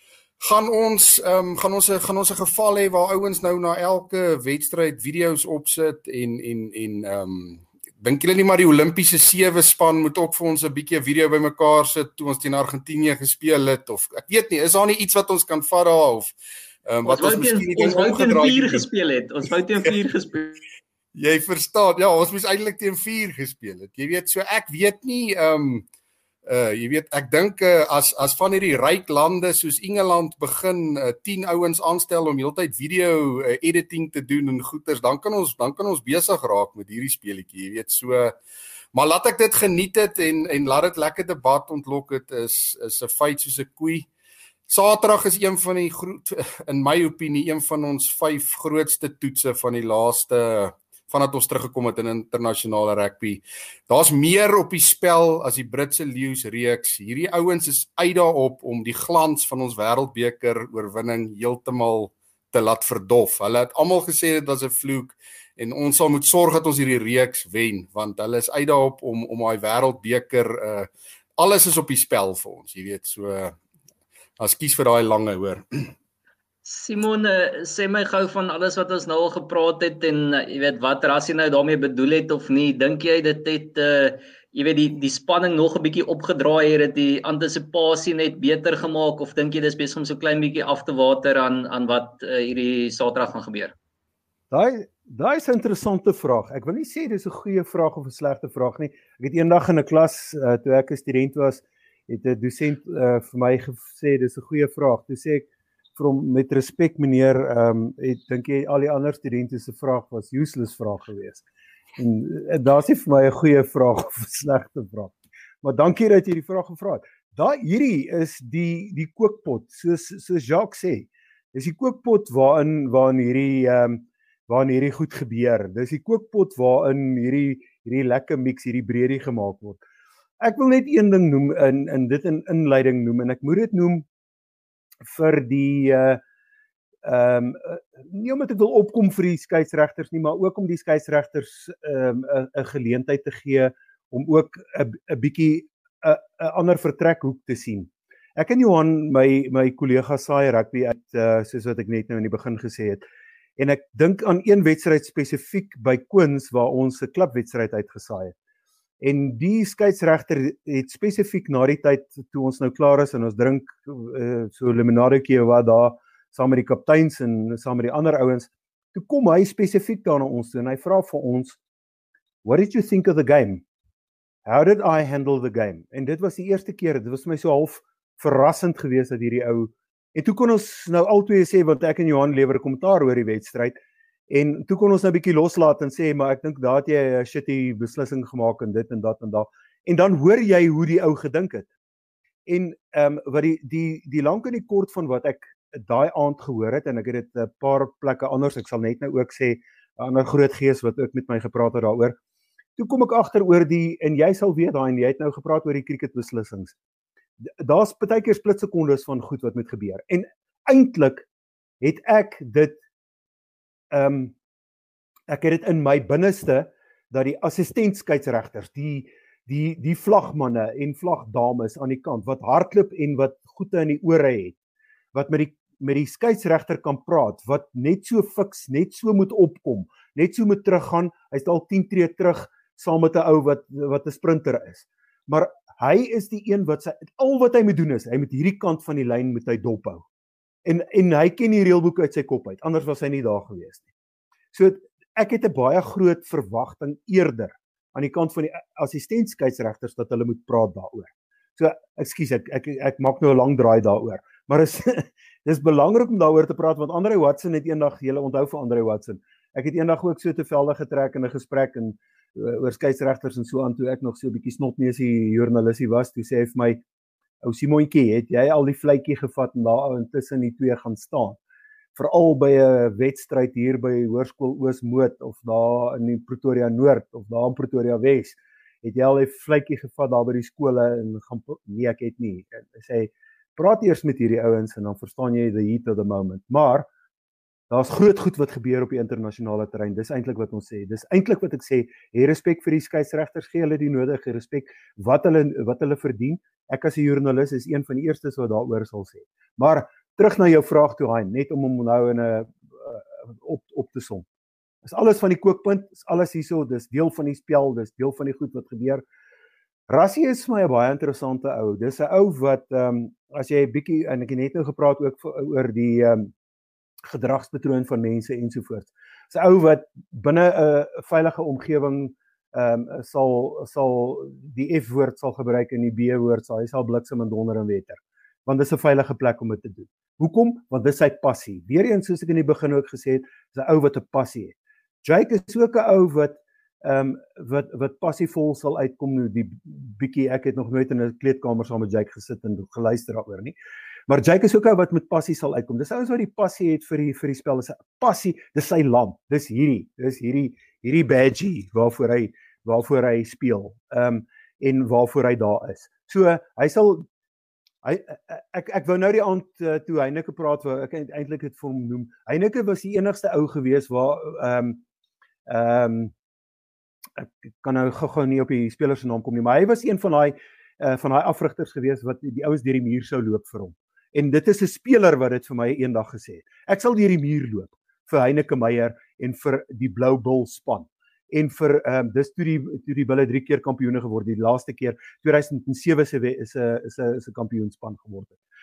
Gaan ons um, gaan ons gaan ons 'n geval hê waar ouens nou na elke wedstryd video's opsit en en en ehm um, dink julle nie maar die Olimpiese sewe span moet ook vir ons 'n bietjie 'n video bymekaar sit toe ons teen Argentinië gespeel het of ek weet nie, is daar nie iets wat ons kan vat daar of um, wat ons, ons miskien ons wou teen vier gespeel het. Ons wou teen vier gespeel. Jy verstaan. Ja, ons moes eintlik teen vier gespeel het. Jy weet, so ek weet nie ehm um, Uh, jy weet, ek dink uh, as as van hierdie ryk lande soos Engeland begin uh, tien ouens aanstel om heeltyd video uh, editing te doen en goeters, dan kan ons dan kan ons besig raak met hierdie speletjie, jy weet, so maar laat ek dit geniet het en en laat dit lekker debat ontlok het is is 'n feit soos 'n koei. Saterdag is een van die groot, in my opinie, een van ons vyf grootste toetse van die laaste vandat ons teruggekom het in internasionale rugby. Daar's meer op die spel as die Britse Lions reeks. Hierdie ouens is uit daarop om die glans van ons wêreldbeker oorwinning heeltemal te laat verdof. Hulle het almal gesê dit was 'n vloek en ons sal moet sorg dat ons hierdie reeks wen, want hulle is uit daarop om om daai wêreldbeker uh, alles is op die spel vir ons, jy weet. So uh, as kies vir daai lange hoor. Simon, sê my gou van alles wat ons nou al gepraat het en jy weet wat Rassie nou daarmee bedoel het of nie, dink jy dit het uh, jy weet die die spanning nog 'n bietjie opgedraai het, dit die antisipasie net beter gemaak of dink jy dis besig om so klein bietjie af te water aan aan wat uh, hierdie Saterdag gaan gebeur? Daai daai is 'n interessante vraag. Ek wil nie sê dis 'n goeie vraag of 'n slegte vraag nie. Ek het eendag in 'n klas uh, toe ek 'n student was, het 'n dosent uh, vir my gesê dis 'n goeie vraag. Toe sê ek vir hom met respek meneer, ehm um, ek dink jy al die ander studente se vraag was useless vraag geweest. En, en daar's nie vir my 'n goeie vraag of 'n slegte vraag. Maar dankie dat jy die vraag gevra het. Daai hierdie is die die kookpot, soos soos Jacques sê. Dis die kookpot waarin waarin hierdie ehm um, waarin hierdie goed gebeur. Dis die kookpot waarin hierdie hierdie lekker mix, hierdie breedie gemaak word. Ek wil net een ding noem in in dit in inleiding noem en ek moet dit noem vir die uh ehm um, nie omdat ek wil opkom vir die skeieregters nie, maar ook om die skeieregters ehm um, 'n geleentheid te gee om ook 'n 'n bietjie 'n 'n ander vertrekhoek te sien. Ek en Johan, my my kollega saai rugby uit uh, soos wat ek net nou in die begin gesê het. En ek dink aan een wedstryd spesifiek by Queens waar ons 'n klubwedstryd uitgesaai het. En die skeieregter het spesifiek na die tyd toe ons nou klaar is en ons drink uh, so limonadetjie wat daar saam met die kapteins en saam met die ander ouens, toe kom hy spesifiek daar na ons toe en hy vra vir ons, what did you think of the game? How did I handle the game? En dit was die eerste keer, dit was vir my so half verrassend geweest dat hierdie ou En toe kon ons nou albei sê, want ek en Johan lewer 'n kommentaar oor die wedstryd, en toe kon ons nou 'n bietjie loslaat en sê, maar ek dink daar het jy 'n shitty beslissing gemaak en dit en dat en daar. En dan hoor jy hoe die ou gedink het. En ehm um, wat die die die lank en die kort van wat ek daai aand gehoor het, en ek het dit 'n paar plekke anders, ek sal net nou ook sê 'n ander groot gees wat ook met my gepraat het daaroor. Toe kom ek agter oor die, en jy sal weet daai, en jy het nou gepraat oor die cricketbeslissings. Daar's baie keer splitsekondes van goed wat moet gebeur. En eintlik het ek dit ehm um, ek het dit in my binneste dat die assistent skeieregters, die die die vlagmanne en vlagdames aan die kant wat hardloop en wat goeie in die ore het, wat met die met die skeieregter kan praat, wat net so fiks, net so moet opkom, net so moet teruggaan, hy's dalk tien tree terug saam met 'n ou wat wat 'n sprinter is. Maar hy is die een wat sy al wat hy moet doen is, hy moet hierdie kant van die lyn moet hy dop hou. En en hy ken die reëlboek uit sy kop uit, anders was hy nie daar gewees nie. So ek het 'n baie groot verwagting eerder aan die kant van die assistent skeieregters dat hulle moet praat daaroor. So ekskuus, ek ek ek maak nou 'n lang draai daaroor, maar is dis belangrik om daaroor te praat, want Andre Watson het eendag, julle onthou vir Andre Watson, ek het eendag ook so te velde getrek in 'n gesprek en uh, oor skeieregters en so aan, toe ek nog so 'n bietjie snotneusie journalisie was, toe sê hy vir my, ou Simontjie, het jy al die vletjie gevat en daar intussen die twee gaan staan? Veral by 'n wedstryd hier by Hoërskool Oosmoed of daar in die Pretoria Noord of daar in Pretoria Wes, het jy al die vletjie gevat daar by die skole en gaan, nee ek het nie. En hy sê, praat eers met hierdie ouens en dan verstaan jy the heat of the moment. Maar daar's groot goed wat gebeur op die internasionale terrein. Dis eintlik wat ons sê. Dis eintlik wat ek sê, hê respek vir die skeieregters, gee hulle die nodige respek wat hulle wat hulle verdien. Ek as 'n joernalis is een van die eerstes wat daaroor sal sê. Maar terug na jou vraag toe, Hein, net om hom nou in 'n uh, op op te som. Is alles van die kookpunt, is alles hierso, dis deel van die spel, dis deel van die goed wat gebeur. Rassie is vir my 'n baie interessante ou. Dis 'n ou wat ehm um, as jy 'n bietjie, en ek het net nou gepraat ook oor die ehm um, gedragspatroon van mense ensovoorts. Dis 'n ou wat binne 'n veilige omgewing ehm um, sal sal die F-woord sal gebruik en die B-woord sal hy sal bliksem en donder en wetter. Want dis 'n veilige plek om dit te doen. Hoekom? Want dis sy passie. Weereens soos ek in die begin ook gesê het, is 'n ou wat 'n passie het. Jake is ook 'n ou wat ehm um, wat wat passievol sal uitkom nou die bietjie, ek het nog nooit in 'n kleedkamer saam met Jake gesit en geluister daaroor nie. Maar Jake is ook 'n ou wat met passie sal uitkom. Dis ouens wat die passie het vir die vir die spel. Dis 'n passie, dis sy land. Dis hierdie, dis hierdie hierdie badgie waarvoor hy waarvoor hy speel. Ehm um, en waarvoor hy daar is. So hy sal hy ek ek wou nou die aand uh, toe Heineke praat, wou ek eintlik dit vir hom noem. Heineke was die enigste ou gewees waar ehm um, ehm um, ek kan nou gou-gou nie op die speler se naam kom nie, maar hy was een van daai uh, van daai afrigters gewees wat die ouens deur die muur sou loop vir hom. En dit is 'n speler wat dit vir my eendag gesê het. Ek sal deur die muur loop vir Heineke Meyer en vir die Blou Bull span. En vir ehm um, dis toe die toe die Bulle drie keer kampioene geword, die laaste keer twee tuisend sewe se is 'n is 'n is 'n kampioenspan geword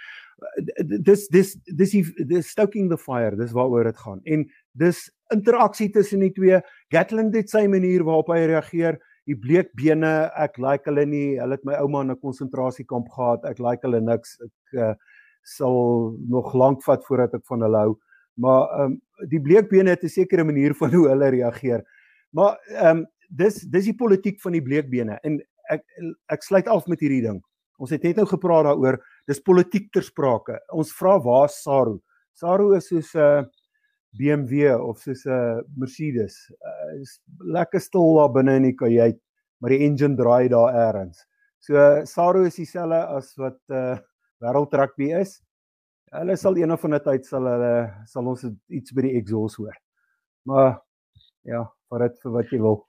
het. Dis dis dis dis stoking the fire, dis waaroor dit gaan. En dis interaksie tussen die twee. Gatland het sy manier waarop hy reageer. Die bleekbene, ek like hulle nie. Hulle het my ouma in 'n konsentrasiekamp gehad. Ek like hulle niks. Ek uh, sal nog lank vat voordat ek van hulle hou. Maar ehm um, die bleekbene het 'n sekere manier van hoe hulle reageer. Maar ehm um, dis dis die politiek van die bleekbene en ek ek sluit af met hierdie ding. Ons het net nou gepraat daaroor, dis politiek ter sprake. Ons vra waar is Saru? Saru is soos 'n uh, B M W of soos 'n uh, Mercedes. Uh, is lekker stil daar binne in die kajuit, maar die engine draai daar eers. So uh, Saru is dieselfde as wat uh, wêreld rugby is. Hulle sal een of ander tyd sal hulle sal ons iets by die exhaust hoor. Maar ja, vir dit vir wat jy wil.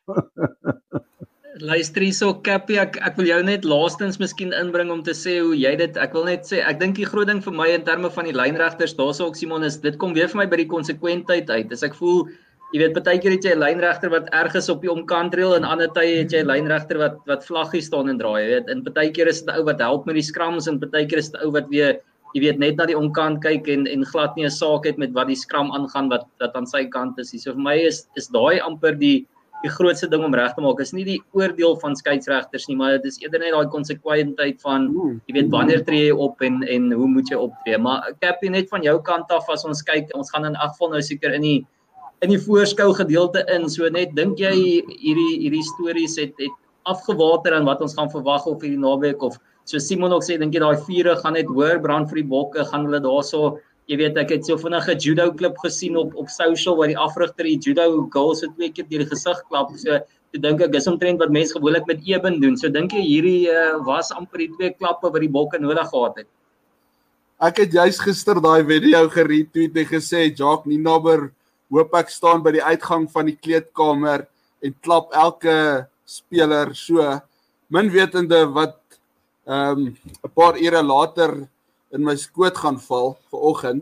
Luister hierso Cappy, ek ek wil jou net laastens miskien inbring om te sê hoe jy dit, ek wil net sê, ek dink die groot ding vir my in terme van die lynregters, daarso ook Simon, is dit kom weer vir my by die konsekwentheid uit. Dis ek voel, jy weet, partykeer het jy 'n lynregter wat ergens op die omkant reël en ander tye het jy 'n lynregter wat wat vlaggie staan en draai, jy weet. En partykeer is dit 'n ou wat help met die scrums en partykeer is dit 'n ou wat weer, jy weet, net na die omkant kyk en en glad nie 'n saak het met wat die scrum aangaan wat wat aan sy kant is. So vir my is is daai amper die die grootste ding om reg te maak is nie die oordeel van skeieregters nie, maar dit is eerder net daai konsekwentheid van jy weet wanneer tree jy op en en hoe moet jy optree. Maar Cappy, net van jou kant af as ons kyk, ons gaan in elk geval nou seker in die in die voorskou gedeelte in. So net dink jy hierdie hierdie stories het het afgewater aan wat ons gaan verwag op hierdie naweek of so Simon ook sê, dink jy daai vure gaan net hoër brand vir die bokke, gaan hulle daarso, jy weet ek het so vinnige judo klip gesien op op social waar die afrigter die judo girls so twee keer deur die gesig klap. So toe dink ek is omtrent wat mense gewoonlik met Eben doen. So dink jy hierdie uh, was amper die twee klappe wat die bokke nodig gehad het. Ek het juist gister daai video geretweet en gesê Jacques Nienaber hoop ek staan by die uitgang van die kleedkamer en klap elke speler so min wetende wat ehm um, 'n paar ure later in my skoot gaan val vanoggend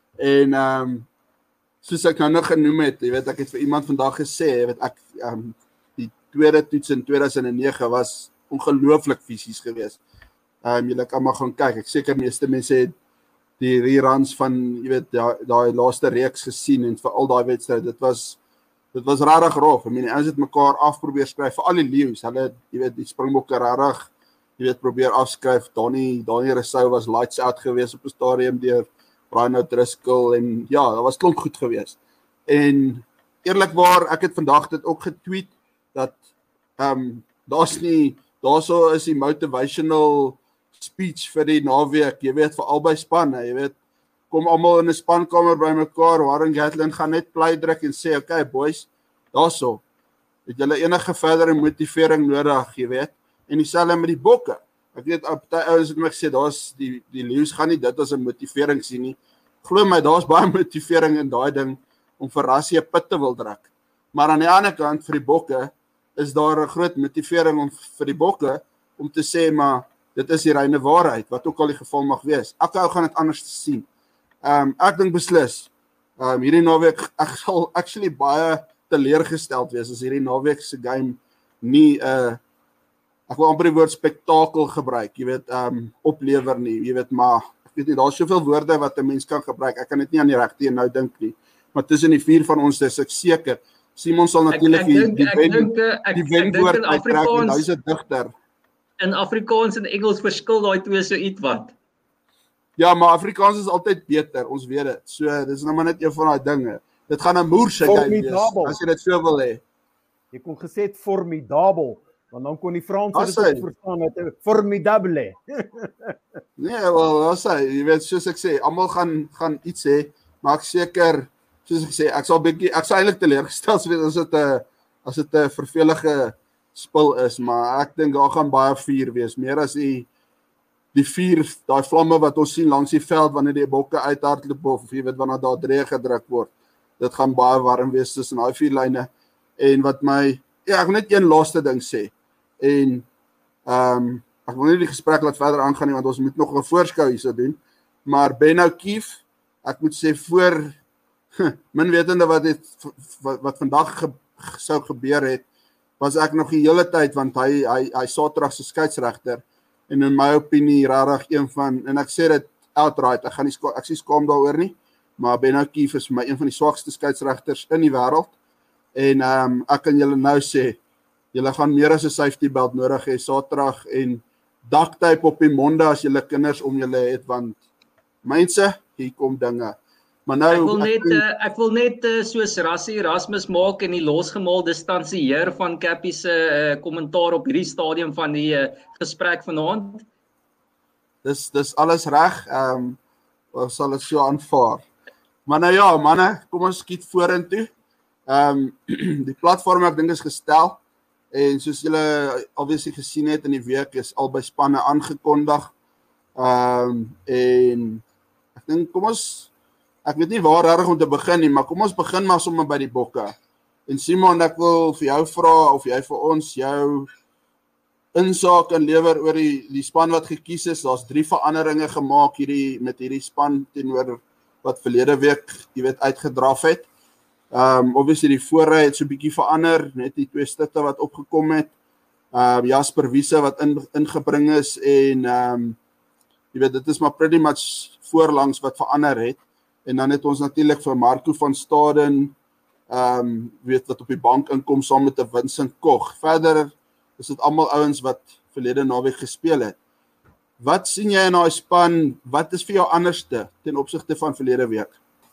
en ehm um, soos ek nou nog genoem het, jy weet ek het vir iemand vandag gesê, jy weet ek ehm um, die tweede toets in twee tuisend nege was ongelooflik fisies geweest. Ehm um, julle kan maar gaan kyk. Ek seker meeste mense het die reruns van jy weet daai daai laaste reeks gesien en vir al daai wedstryde. Dit was dit was regtig rof. Ek meen ons het mekaar afprobeer skryf vir al die leeu's. Hulle jy weet die Springbokke regtig jy weet probeer afskryf. Donnie Donnie Rousseau was lights out geweest op die stadium deur Brian O'Driscoll en ja, dit was klomp goed geweest. En eerlikwaar, ek het vandag dit ook getweet dat ehm um, daar's nie daarso is die motivational speech vir die naweek, jy weet vir albei spanne, jy weet kom almal in 'n spankamer by mekaar, Warren Gatland gaan net play druk en sê okay boys, daarso. Het julle enige verdere motivering nodig, jy weet? En dieselfde met die bokke. Ek weet party ouens het my gesê daar's die die leeu's gaan nie dit as 'n motivering sien nie. Glo my, daar's baie motivering in daai ding om vir Rassie 'n pit te wil druk. Maar aan die ander kant vir die bokke is daar 'n groot motivering om vir die bokke om te sê maar dit is die reine waarheid wat ook al die geval mag wees. Ek hou gaan dit anders te sien. Ehm um, ek dink beslis. Ehm um, hierdie naweek ek sal actually baie teleurgesteld wees as hierdie naweek se game nie 'n uh, ek wil amper die woord spektakel gebruik, jy weet, ehm um, oplewer nie, jy weet, maar ek weet nie, daar's soveel woorde wat 'n mens kan gebruik. Ek kan dit nie aan die regte een nou dink nie. Maar tussen die vier van ons is ek seker. Simon sal natuurlik die die wen die wenwoord uittrek en hy's 'n digter. In Afrikaans en Engels verskil daai twee so ietwat. Ja, maar Afrikaans is altyd beter, ons weet dit. So dis nou maar net een van daai dinge. Dit gaan 'n moerse game wees as jy dit so wil hê. Jy kon gesê het formidabel, want dan kon die Franse dit verstaan het formidable. Nee, wel, as hy, jy weet soos ek sê, almal gaan gaan iets hê, maar ek seker soos ek sê, ek sal bietjie ek sal eintlik teleurgestel wees as dit 'n as dit 'n vervelige spul is, maar ek dink daar gaan baie vuur wees, meer as die die vuur, daai vlamme wat ons sien langs die veld wanneer die bokke uithardloop of jy weet wanneer daar drie gedruk word. Dit gaan baie warm wees tussen daai vier lyne. En wat my ja, ek wil net een laaste ding sê. En ehm um, ek wil nie die gesprek laat verder aangaan nie want ons moet nog 'n voorskou hierso doen. Maar Ben O'Keefe, ek moet sê voor min wetende wat het wat, wat vandag ge, sou gebeur het, was ek nog die hele tyd want hy hy hy Saterdag se skeieregter en in my opinie regtig een van en ek sê dit outright, ek gaan nie ek sê skaam daaroor nie, maar Ben O'Keefe is vir my een van die swakste skeieregters in die wêreld. En ehm um, ek kan julle nou sê, julle gaan meer as 'n safety belt nodig hê Saterdag en duct tape op die monde as julle kinders om julle het want mense, hier kom dinge. Maar nou ek wil net ek, ek wil net soos Rassie Erasmus maak en die losgemaal distansieer van Cappy se kommentaar uh, op hierdie stadium van die uh, gesprek vanaand. Dis dis alles reg. Ehm um, ons sal dit so aanvaar. Maar nou ja, manne, kom ons skiet vorentoe. Ehm um, die platform ek dink is gestel en soos julle obviously gesien het in die week is albei spanne aangekondig. Ehm um, en ek dink kom ons ek weet nie waar reg om te begin nie, maar kom ons begin maar sommer by die bokke. En Simon, ek wil vir jou vra of jy vir ons jou insaak en lewer oor die die span wat gekies is. Daar's drie veranderinge gemaak hierdie met hierdie span teenoor wat verlede week, jy weet, uitgedraf het. Um obviously die voorry het so 'n bietjie verander, net die twee stitte wat opgekom het. Um Jasper Wiese wat in, ingebring is en um jy weet dit is maar pretty much voorlangs wat verander het. En dan het ons natuurlik vir Marco van Staden Ehm um, weet wat op die bank inkom saam met 'n Vincent Koch. Verder is dit almal ouens wat verlede naweek gespeel het. Wat sien jy in daai span? Wat is vir jou anderste ten opsigte van verlede week?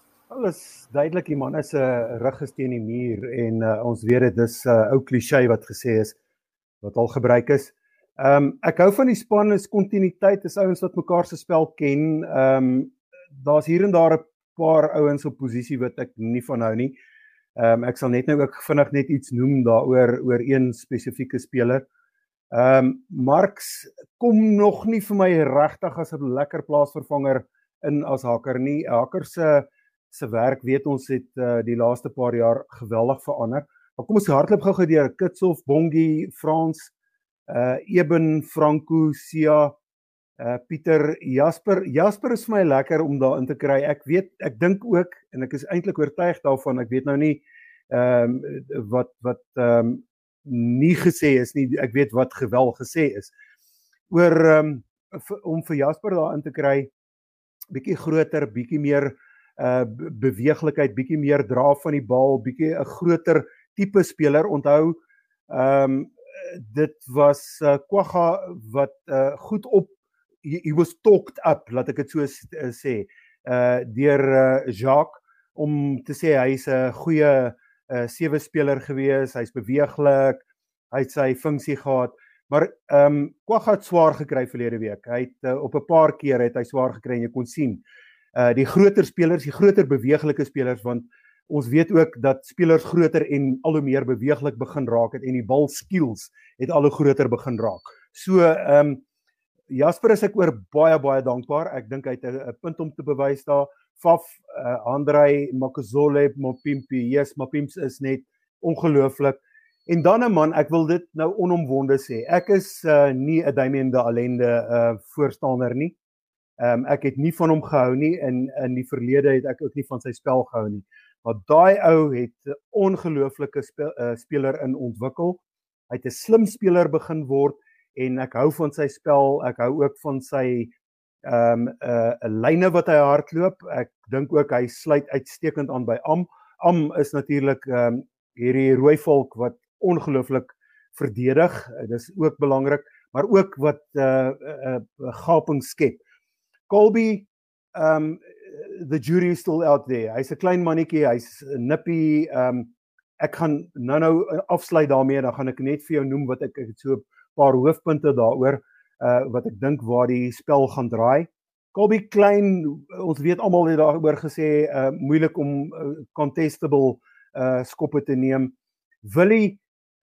Alles duidelik, die man is 'n uh, rug is teen die muur en uh, ons weet dit is 'n uh, ou klise wat gesê is wat al gebruik is. Ehm um, ek hou van die span is kontinuïteit, is ouens wat mekaar se spel ken. Ehm um, daar's hier en daar 'n paar ouens op posisie wat ek nie van hou nie. Ehm um, ek sal net nou ook vinnig net iets noem daaroor oor een spesifieke speler. Ehm um, Marx kom nog nie vir my regtig as 'n lekker plaasvervanger in as Hakker nie. Hakker se se werk weet ons het uh, die laaste paar jaar geweldig verander. Maar kom ons hardloop gou-gou deur Kitsoff, Bongi, Frans, uh Eben, Franco, Sia, uh Pieter, Jasper. Jasper is vir my lekker om daarin te kry. Ek weet, ek dink ook en ek is eintlik oortuig daarvan. Ek weet nou nie ehm um, wat wat ehm um, nie gesê is nie. Ek weet wat gewel gesê is. Oor ehm um, om vir Jasper daarin te kry, bietjie groter, bietjie meer uh beweeglikheid, bietjie meer dra van die bal, bietjie 'n groter tipe speler. Onthou, ehm um, dit was uh, Kwagga wat uh, goed op he, he was talked up, laat ek dit so uh, sê, uh, deur uh, Jacques om te sê hy is 'n goeie uh, sewe speler gewees, hy's beweeglik, hy het sy funksie gehad, maar ehm um, Kwagga het swaar gekry verlede week. Hy het uh, op 'n paar keer het hy swaar gekry en jy kon sien uh, die groter spelers, die groter beweeglike spelers, want ons weet ook dat spelers groter en al hoe meer beweeglik begin raak het en die bal skills het al hoe groter begin raak. So ehm um, Jasper is ek oor baie baie dankbaar. Ek dink hy het 'n punt om te bewys daar. Faf, uh, Andrei, Makazole, Mapimpi, yes, Mapimps is net ongelooflik. En dan 'n man, ek wil dit nou onomwonde sê. Ek is uh, nie 'n Damien de Allende uh, voorstander nie. Ehm um, ek het nie van hom gehou nie en in die verlede het ek ook nie van sy spel gehou nie. Maar daai ou het 'n ongelooflike speel, uh, speler in ontwikkel. Hy het 'n slim speler begin word en ek hou van sy spel. Ek hou ook van sy ehm um, 'n uh, lyne wat hy hardloop. Ek dink ook hy sluit uitstekend aan by Am. Am is natuurlik ehm um, hierdie rooi volk wat ongelooflik verdedig. Uh, dis ook belangrik, maar ook wat 'n uh, uh, uh, gaping skep. Colby, um, the jury is still out there. Hy's 'n klein mannetjie, hy's nippie. Um, ek gaan nou nou afsluit daarmee, dan gaan ek net vir jou noem wat ek, ek het so 'n paar hoofpunte daaroor, uh, wat ek dink waar die spel gaan draai. Colby klein, ons weet almal het daaroor gesê, uh, moeilik om uh, contestable uh, skoppe te neem. Willie,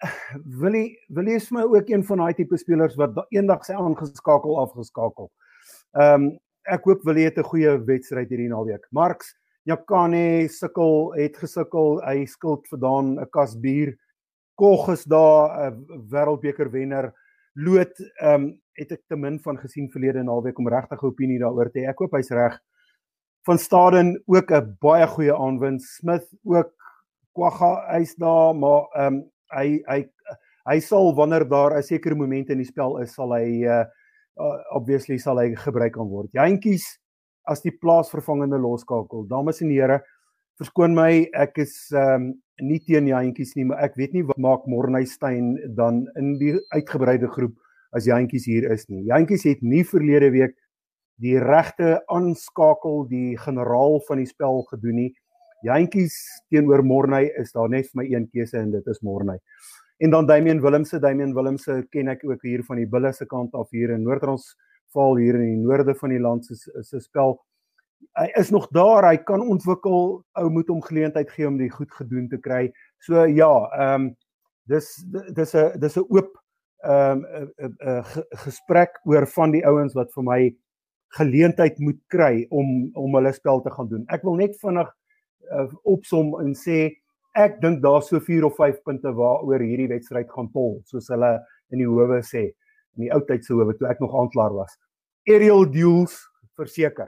Willie, Willie is vir my ook een van daai tipe spelers wat eendag sy aangeskakel afgeskakel. Ehm um, ek hoop Willie het 'n goeie wedstryd hierdie naweek. Marx, Jakane sukkel, het gesukkel, hy skuld vandaan 'n kas bier. Koch is daar, 'n wêreldbeker wenner. Loot, ehm um, het ek te min van gesien verlede naweek om regtig 'n opinie daaroor te hê. Ek hoop hy's reg. Van Staden ook 'n baie goeie aanwinst. Smith ook, Kwagga hy's daar, maar ehm um, hy hy hy sal wanneer daar 'n sekere moment in die spel is, sal hy uh, uh, obviously sal hy gebruik kan word. Jantjies as die plaasvervangende loskakel. Dames en here, verskoon my, ek is ehm um, nie teen Jantjies nie, maar ek weet nie wat maak Morneystein dan in die uitgebreide groep as Jantjies hier is nie. Jantjies het nie verlede week die regte aanskakel, die generaal van die spel gedoen nie. Jantjies teenoor Morney is daar net vir my een keuse en dit is Morney. En dan Damian Willemse, Damian Willemse ken ek ook hier van die Bulle se kant af hier in Noord-Transvaal, hier in die noorde van die land se se spel. Hy is nog daar, hy kan ontwikkel, ou moet hom geleentheid gee om die goed gedoen te kry. So ja, ehm um, dis dis 'n dis 'n oop ehm um, gesprek oor van die ouens wat vir my geleentheid moet kry om om hulle spel te gaan doen. Ek wil net vinnig uh, opsom en sê ek dink daar so vier of vyf punte waaroor hierdie wedstryd gaan tol, soos hulle in die howe sê, in die ou tyd se howe toe ek nog aanklaer was. Aerial duels verseker.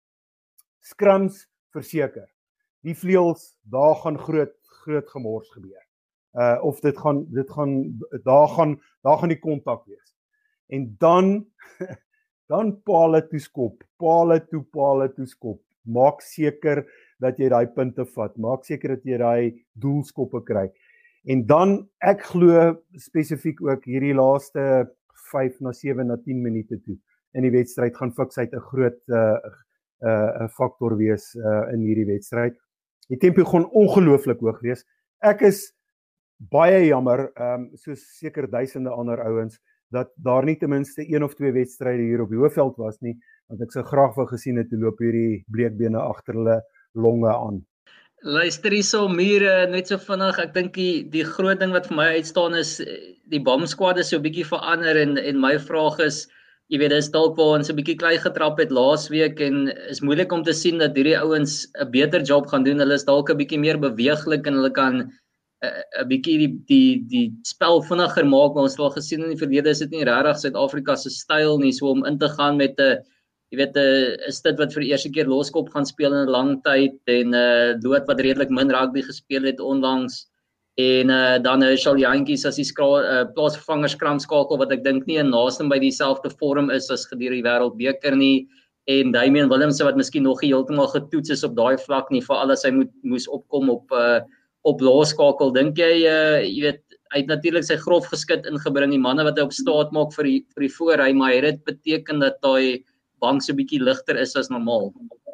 Scrums verseker. Die vleuels, daar gaan groot groot gemors gebeur. Uh of dit gaan dit gaan daar gaan daar gaan die kontak wees. En dan dan paale toe skop, paale toe paale toe skop. Maak seker dat jy daai punte vat. Maak seker dat jy daai doelskoppe kry. En dan, ek glo spesifiek ook hierdie laaste vyf na sewe na tien minute toe in die wedstryd gaan fiksheid 'n groot uh, uh, faktor wees uh, in hierdie wedstryd. Die tempo gaan ongelooflik hoog wees. Ek is baie jammer, um, soos seker duisende ander ouens, dat daar nie ten minste een of twee wedstryde hier op die Hoëveld was nie, want ek sou graag wou gesien het hoe loop hierdie bleekbene agter hulle longe aan. Luister hierso, Mure, net so vinnig, ek dink die, die groot ding wat vir my uitstaan is, die bomsquad is so 'n bietjie verander en, en my vraag is, jy weet, dis dalk waar ons 'n bietjie klei getrap het laas week en is moeilik om te sien dat hierdie ouens 'n beter job gaan doen. Hulle is dalk 'n bietjie meer beweeglik en hulle kan 'n uh, bietjie die die die spel vinniger maak, maar ons het al gesien in die verlede is dit nie regtig Suid-Afrika se styl nie, so om in te gaan met 'n jy weet 'n is dit wat vir die eerste keer loskop gaan speel in 'n lang tyd en 'n uh, Dood wat redelik min rugby gespeel het onlangs. En uh, dan is Charles Jantjies as die uh, plaasvervanger skramskakel wat ek dink nie in naaste by dieselfde vorm is as gedurende die Wêreldbeker nie. En Damian Willemse wat miskien nog nie heeltemal getoets is op daai vlak nie, veral as hy moet moes opkom op uh, op laaskakel. Dink jy uh, jy weet hy het natuurlik sy grof geskit ingebring, die manne wat hy op staat maak vir die vir die voorry, maar het dit beteken dat daai bank so bietjie ligter is as normaal?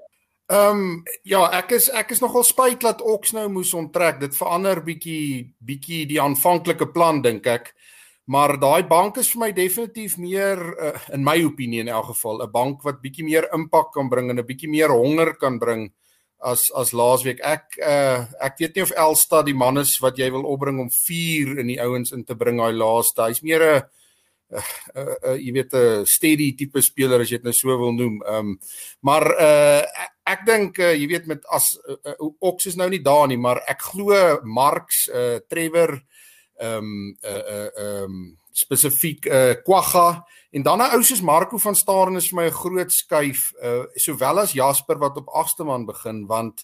Ehm um, ja, ek is ek is nogal spyt dat Ox nou moes onttrek. Dit verander bietjie bietjie die aanvanklike plan dink ek. Maar daai bank is vir my definitief meer uh, in my opinie in elk geval 'n bank wat bietjie meer impak kan bring en 'n bietjie meer honger kan bring as as laasweek. Ek uh, ek weet nie of Elstad die man is wat jy wil opbring om vier in die ouens in te bring daai laaste. Hy's meer 'n Uh, uh, uh, jy weet 'n steady tipe speler as jy dit nou so wil noem. Um, maar uh, ek, ek dink uh, jy weet met as uh, uh, Ox is nou nie daar nie, maar ek glo Marx, uh, Trevor, um, uh, uh, um, spesifiek uh, Kwagga en dan 'n ou soos Marco van Staden is vir my 'n groot skuif, uh, sowel as Jasper wat op agste man begin, want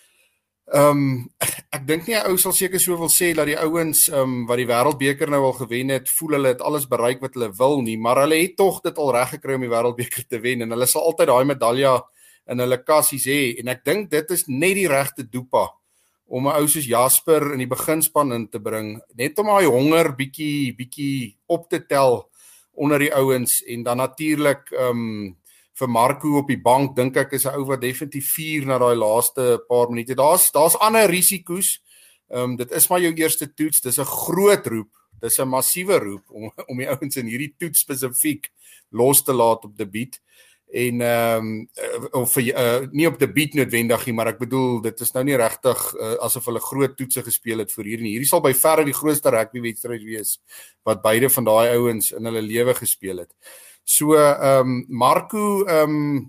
Um, ek dink nie 'n ou sal seker so wil sê dat die ouens um, wat die Wêreldbeker nou al gewen het, voel hulle het alles bereik wat hulle wil nie, maar hulle het tog dit al reg gekry om die Wêreldbeker te wen en hulle sal altyd daai medalje in hulle kassies hê en ek dink dit is net die regte doepa om 'n ou soos Jasper in die beginspan in te bring, net om daai honger bietjie bietjie op te tel onder die ouens en dan natuurlik um, vir Marco op die bank, dink ek is 'n ou wat definitief vier na daai laaste paar minute. Daar's daar's ander risiko's. Ehm um, dit is maar jou eerste toets, dis 'n groot roep. Dis 'n massiewe roep om om die ouens in hierdie toets spesifiek los te laat op debuut. En ehm um, of uh, nie op debuut noodwendig nie, maar ek bedoel dit is nou nie regtig uh, asof hulle groot toetse gespeel het vir hierdie. Hierdie sal by verre die grootste rugby wedstryd wees wat beide van daai ouens in hulle lewe gespeel het. So ehm um, Marco ehm um,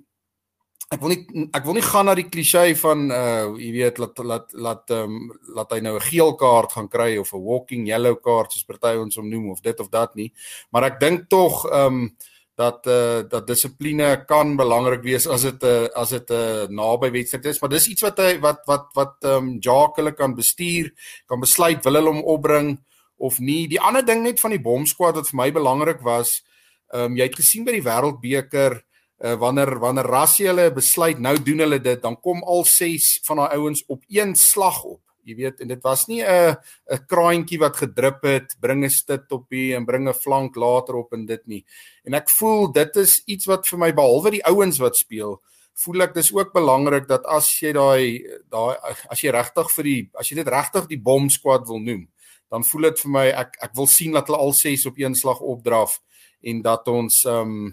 ek wil nie ek wil nie gaan na die klise van uh jy weet laat laat laat ehm um, laat hy nou 'n geel kaart gaan kry of 'n walking yellow kaart soos party ons hom noem of dit of dat nie, maar ek dink tog ehm um, dat uh, dat dissipline kan belangrik wees as dit 'n uh, as dit 'n uh, naby wedstryd is, maar dis iets wat hy wat wat wat ehm um, Jacques hulle kan bestuur, kan besluit wil hulle hom opbring of nie. Die ander ding net van die bomsquad wat vir my belangrik was, Um, jy het gesien by die Wêreldbeker uh, wanneer wanneer Rassie hulle besluit nou doen hulle dit, dan kom al ses van daai ouens op een slag op. Jy weet, en dit was nie 'n 'n kraantjie wat gedrup het, bring 'n stit op hier en bring 'n flank later op en dit nie. En ek voel dit is iets wat vir my behalwe die ouens wat speel, voel ek dis ook belangrik dat as jy daai daai as jy regtig vir die as jy dit regtig die bomsquad wil noem, dan voel dit vir my ek ek wil sien dat hulle al ses op een slag opdraf. En dat ons um,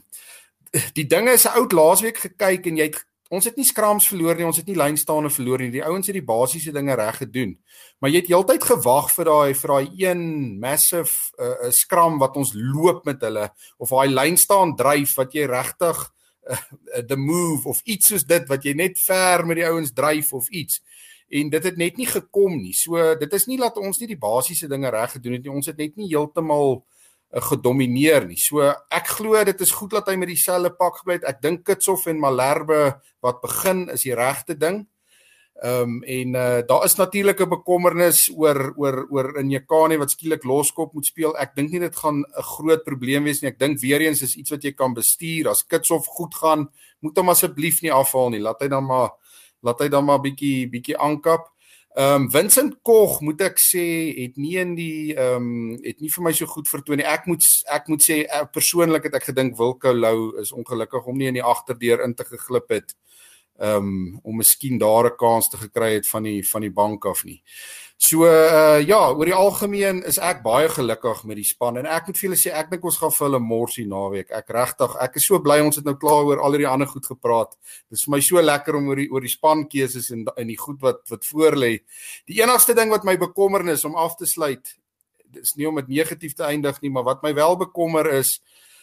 die dinge is 'n oud laasweek gekyk en jy het, ons het nie skrams verloor nie, ons het nie lynstaande verloor nie. Die ouens het die basiese dinge reg gedoen. Maar jy het heeltyd gewag vir daai vir daai een massive uh, skram wat ons loop met hulle of daai lynstaan dryf wat jy regtig uh, the move of iets soos dit wat jy net ver met die ouens dryf of iets. En dit het net nie gekom nie. So dit is nie dat ons nie die basiese dinge reg gedoen het nie. Ons het net nie heeltemal gedomineer nie. So ek glo dit is goed dat hy met dieselfde pak gebly het. Ek dink Kitsoff en Malherbe wat begin is die regte ding. Ehm um, en uh, daar is natuurlik 'n bekommernis oor oor oor Nyakane wat skielik loskop moet speel. Ek dink nie dit gaan 'n groot probleem wees nie. Ek dink weer eens is iets wat jy kan bestuur. As Kitsoff goed gaan, moet hom asseblief nie afhaal nie. Laat hy dan maar laat hy dan maar bietjie bietjie aankap. Ehm um, Vincent Koch moet ek sê het nie in die ehm um, het nie vir my so goed vertoon nie. Ek moet ek moet sê persoonlik het ek gedink Wilco Louw is ongelukkig om nie in die agterdeur in te geglip het. Um, om miskien daar 'n kans te gekry het van die van die bank af nie. So uh, ja, oor die algemeen is ek baie gelukkig met die span en ek moet vir julle sê ek dink ons gaan vir hulle mors die naweek. Ek regtig, ek is so bly ons het nou klaar oor al die ander goed gepraat. Dit is vir my so lekker om oor die oor die spankeuses en en die goed wat wat voor lê. Die enigste ding wat my bekommernis om af te sluit, dis nie om dit negatief te eindig nie, maar wat my wel bekommer is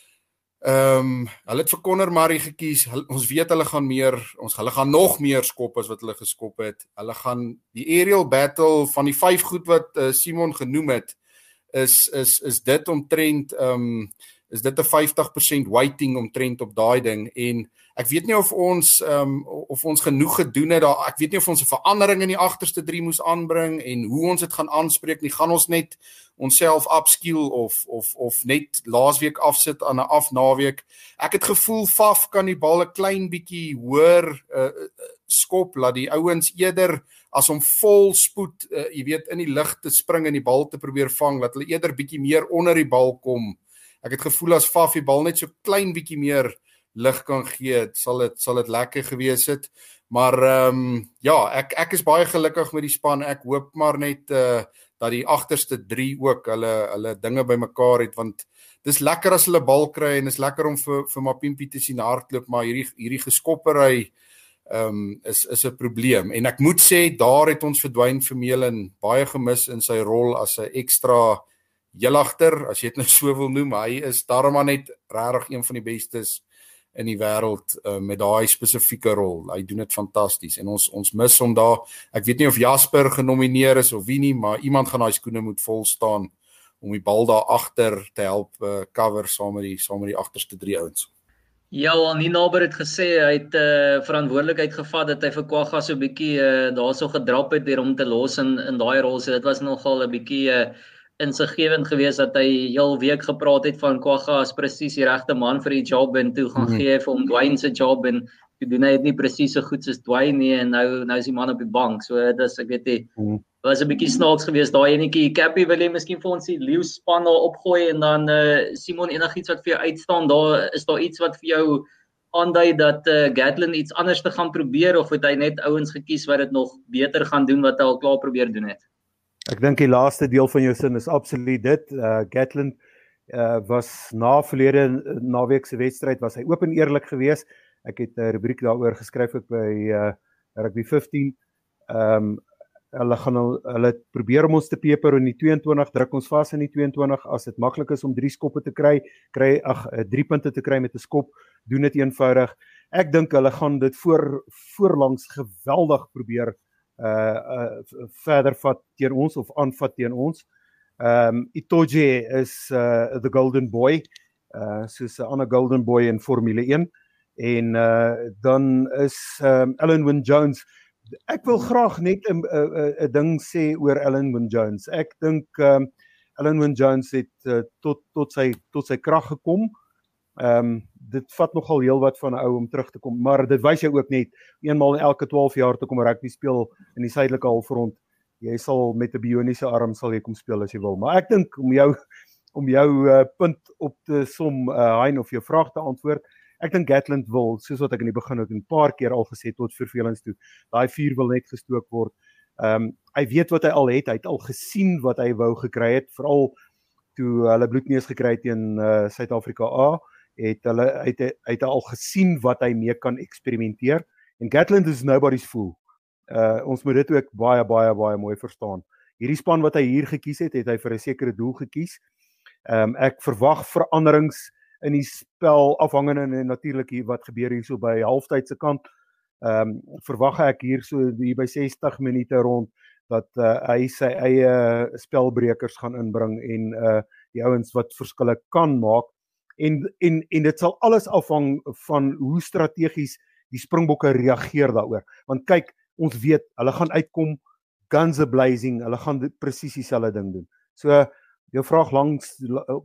Ehm um, hulle het vir Conor Murray gekies. Hulle, ons weet hulle gaan meer, ons hulle gaan nog meer skop as wat hulle geskop het. Hulle gaan die aerial battle van die vyf goed wat uh, Simon genoem het, is is is dit omtrent ehm um, is dit 'n vyftig persent weighting omtrent op daai ding en ek weet nie of ons um, of ons genoeg gedoen het daar. Ek weet nie of ons 'n verandering in die agterste drie moes aanbring en hoe ons dit gaan aanspreek nie. Gaan ons net onsself upskill of of of net laasweek afsit aan 'n afnaweek. Ek het gevoel Faf kan die bal 'n klein bietjie hoër uh, skop, laat die ouens eerder as om vol spoed, uh, jy weet, in die lug te spring en die bal te probeer vang, laat hulle eerder bietjie meer onder die bal kom. Ek het gevoel as Faf die bal net so klein bietjie meer lig kan gee, sal dit sal dit lekker gewees het. Maar ehm um, ja, ek ek is baie gelukkig met die span. Ek hoop maar net uh, dat die agterste drie ook hulle hulle dinge bymekaar het, want dis lekker as hulle bal kry en is lekker om vir vir Mapimpi te sien hardloop, maar hierdie hierdie geskoppery ehm um, is is 'n probleem. En ek moet sê daar het ons verdwyn Vermeulen baie gemis in sy rol as 'n ekstra heelagter, as jy dit nou so wil noem. Hy is daarom net regtig een van die bestes in die wêreld uh, met daai spesifieke rol. Hy doen dit fantasties en ons ons mis hom daar. Ek weet nie of Jasper genomineer is of wie nie, maar iemand gaan daai skoene moet vol staan om die bal daar agter te help uh, cover saam met die saam met die agterste drie ouens. Ja, al nie naby het gesê hy het uh, verantwoordelikheid gevat dat hy vir Kwagga so 'n bietjie uh, daarso gedrap het deur hom te los in in daai rol. So dit was nogal 'n bietjie uh, insiggewend geweest dat hy heel week gepraat het van Kwagga as presies die regte man vir die job en toe gaan mm-hmm. gee vir hom Dwayne se job en toe doen hy dit nie presies so goed soos Dwayne nie en nou nou is die man op die bank. So dit is ek weet nie mm-hmm. was 'n bietjie snaaks geweest daai enetjie. Cappy, wil jy miskien vir ons die leeu span daar opgooi en dan uh, Simon, enigiets wat vir jou uitstaan, daar is daar iets wat vir jou aandui dat uh, Gatland iets anders te gaan probeer of het hy net ouens gekies wat dit nog beter gaan doen wat hy al klaar probeer doen het? Ek dink die laaste deel van jou sin is absoluut dit. Uh, Gatland uh, was na verlede naweek se wedstryd was hy oop en eerlik geweest. Ek het 'n rubriek daaroor geskryf ook by uh, Rugby vyftien. Ehm um, hulle gaan hulle probeer om ons te peper in die twee en twintig, druk ons vas in die twee en twintig as dit maklik is om drie skoppe te kry, kry ag drie punte te kry met 'n skop, doen dit eenvoudig. Ek dink hulle gaan dit voor voorlangs geweldig probeer uh, uh verder vat teen ons of aanvat teen ons. Ehm um, Itoje is uh the golden boy, uh soos 'n ander golden boy in Formule een en uh dan is um, Alun Wyn Jones. Ek wil graag net 'n 'n ding sê oor Alun Wyn Jones. Ek dink um, Alun Wyn Jones het uh, tot tot sy tot sy krag gekom. Ehm um, dit vat nogal heel wat van 'n ou om terug te kom, maar dit wys jou ook net eenmal in elke twaalf jaar te kom rugby speel in die suidelike halfrond. Jy sal met 'n bioniese arm sal jy kom speel as jy wil. Maar ek dink om jou om jou uh, punt op te som, uh, Hein, of jou vraag te antwoord, ek dink Gatland wil, soos wat ek in die begin ook 'n paar keer al gesê tot vervelings toe, daai vuur wil net gestook word. Ehm um, hy weet wat hy al het, hy het al gesien wat hy wou gekry het, veral toe hulle bloedneus gekry het teen uh, Suid-Afrika A, het hulle uit hy, hy het al gesien wat hy mee kan eksperimenteer. En Gatland is nobody's fool. Uh, ons moet dit ook baie baie baie mooi verstaan. Hierdie span wat hy hier gekies het, het hy vir 'n sekere doel gekies. Ehm um, ek verwag veranderings in die spel afhangende en natuurlik hier wat gebeur hierso by halftyd se kant. Ehm um, verwag ek hierso hier by sestig minute rond dat uh, hy sy eie spelbrekers gaan inbring en uh, die ouens wat verskille kan maak en en en dit sal alles afhang van hoe strategies die Springbokke reageer daaroor. Want kyk, ons weet hulle gaan uitkom guns a blazing, hulle gaan presies dieselfde ding doen. So jou vraag langs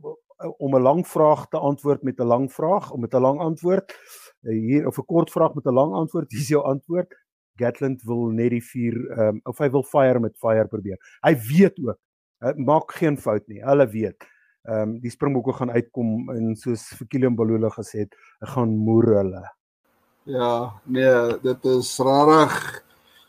om 'n lang vraag te antwoord met 'n lang vraag, om met 'n lang antwoord, hier of 'n kort vraag met 'n lang antwoord, hier is jou antwoord. Gatland wil net die vuur, um, of hy wil fire met fire probeer. Hy weet ook, hy maak geen fout nie, hulle weet. Um, die Springbokke gaan uitkom en soos vir Kilian Balula gesê het, hy gaan moer hulle. Ja, nee, dit is rarig.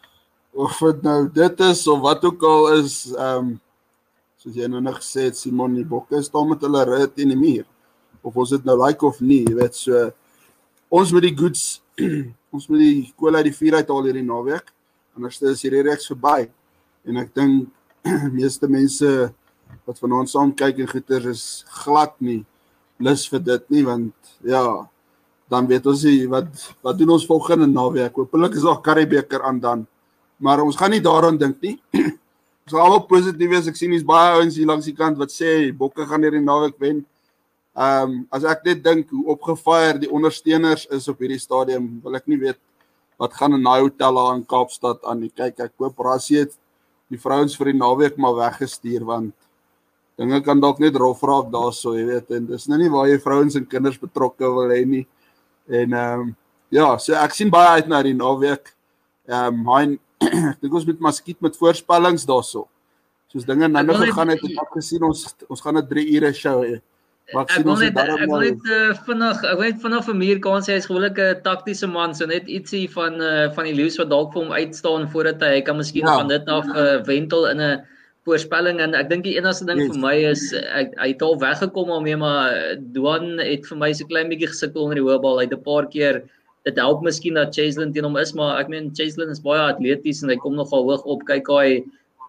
Of het nou dit is, of wat ook al is, um, soos jy nou nog gesê het, Simon, die Bokke staan met hulle rit in die muur. Of ons dit nou like of nie, jy weet, so, ons moet die goods, ons moet die kool uit die vuur uithaal hierdie naweek, anders is hierdie reeks verby. En ek dink, meeste mense wat van ons saam kyk en goeters is glad nie lus vir dit nie, want ja, dan weet ons nie, wat, wat doen ons volgende naweek, hoopelik is daar Karibeker aan dan, maar ons gaan nie daaraan dink nie, ons gaan allemaal positief wees, ek sien is baie ouens hier langs die kant wat sê, Bokke gaan hierdie naweek wen, um, as ek net dink hoe opgefire die ondersteuners is op hierdie stadium, wil ek nie weet, wat gaan in die hotel in Kaapstad aan die kyk, ek hoop Rassie het die vrouens vir die naweek maar weggestuur, want dinge kan dalk net rof raak daar so, jy weet, en dis nou nie waar jy vrouens en kinders betrokke wil hê nie, en um, ja, so ek sien baie uit na die naweek, um, hein, ek dink ons moet maar skiet met voorspellings daar so, soos dinge nou nog gegaan het, ek het gesien, ons, ons gaan een drie ure show hê, maar ek, ek sien ons het daarom ek wil net uh, vinnig, ek wil net vinnig vir Mier kan sê, hy is gewoonlik 'n taktiese man, so net ietsie van, uh, van die leeu's wat dalk vir hom uitstaan, voordat hy, hy kan miskien ja. van dit af uh, wentel in 'n voorspelling, en ek dink die enigste ding yes. vir my is, ek, hy het al weggekom al mee, maar Duan het vir my so klein bietjie gesukkel onder die hoëbal, hy het 'n paar keer, dit help miskien dat Chaseland teen hom is, maar ek meen, Chaseland is baie atleties, en hy kom nogal hoog op, kyk hy,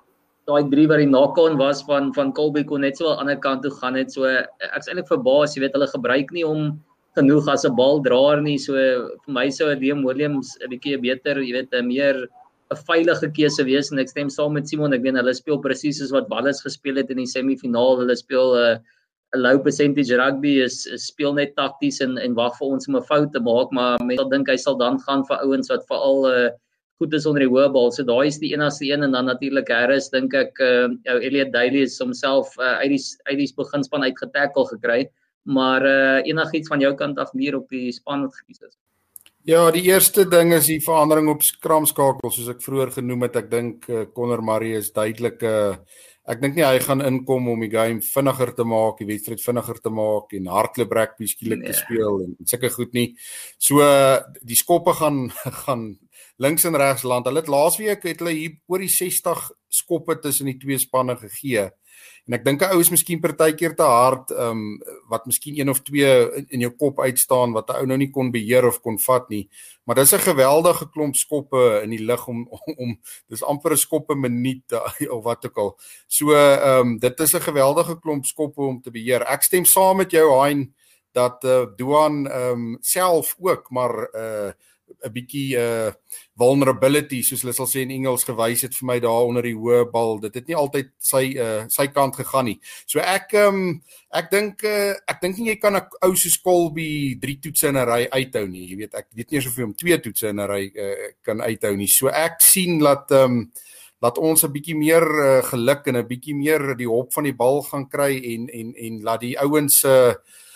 daai drie wat die nakaan was van, van Colby kon net so aan die ander kant toe gaan het, so ek is eintlik verbaas, jy weet, hulle gebruik nie om genoeg as 'n baldraer nie, so vir my sou Liam Williams 'n bietjie beter, jy weet, 'n meer 'n veilige keuse wees, en ek stem saam met Simon, ek weet hulle speel presies soos wat Wallis gespeel het in die semifinaal, hulle speel 'n uh, low percentage rugby, is, is speel net takties en, en wag vir ons om 'n fout te maak, maar mense dink hy sal dan gaan vir ouens wat veral uh, goed is onder die hoë bal, so daai is die enigste een, en dan natuurlik Harris, dink ek, uh, jou Elliot Daly is homself uh, uit die, uit die beginspan uitgetackle gekry, maar uh, enigiets van jou kant af meer op die span wat gekies is. Ja, die eerste ding is die verandering op skramskakel, soos ek vroeër genoem het, ek dink uh, Conor Murray is duidelik, uh, ek dink nie hy gaan inkom om die game vinniger te maak, die wedstryd vinniger te maak, en hardloop rugby skielik nee. te speel, en sulke goed nie, so uh, die skoppe gaan, gaan links en regs land, hulle het laasweek, het hulle hier oor die sestig skoppe tussen die twee spanne gegee, en ek dink 'n ou is miskien partykeer te hard, um, wat miskien een of twee in, in jou kop uitstaan, wat 'n ou nou nie kon beheer of kon vat nie, maar dis 'n geweldige klomp skoppe in die lug, om, om, om dis amper 'n skoppe minuut, of wat ook al, so um, dit is 'n geweldige klomp skoppe om te beheer, ek stem saam met jou, Hein, dat uh, Duan um, self ook, maar uh, 'n bietjie uh, vulnerability, soos hulle sal sê in Engels, gewys het vir my daar onder die hoë bal, dit het nie altyd sy, uh, sy kant gegaan nie, so ek, um, ek dink, uh, ek dink nie jy kan 'n ou soos Colby drie toetse in 'n ry uithou nie, jy weet, ek weet nie eens of jy om twee toetse in 'n ry uh, kan uithou nie, so ek sien dat, um, dat ons 'n bietjie meer uh, geluk en 'n bietjie meer die hop van die bal gaan kry, en, en, en laat die ouens uh,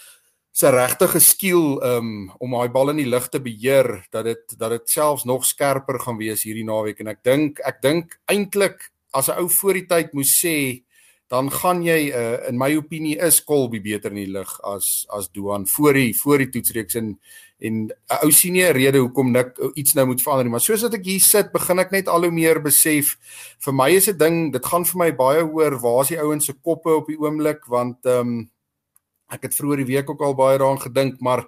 sy regtige skill um, om daai bal in die lug te beheer, dat dit dat dit selfs nog skerper gaan wees hierdie naweek, en ek dink ek dink eintlik as 'n ou voor die tyd moes sê, dan gaan jy uh, in my opinie is Colby beter in die lug as as Duan voor die voor die toetsreeks, en en 'n ou sien nie 'n rede hoekom nik iets nou moet verander nie, maar soos dat ek hier sit, begin ek net al hoe meer besef, vir my is 'n ding, dit gaan vir my baie oor waar is die ouens se koppe op die oomblik, want um, ek het vroeër die week ook al baie daaraan gedink, maar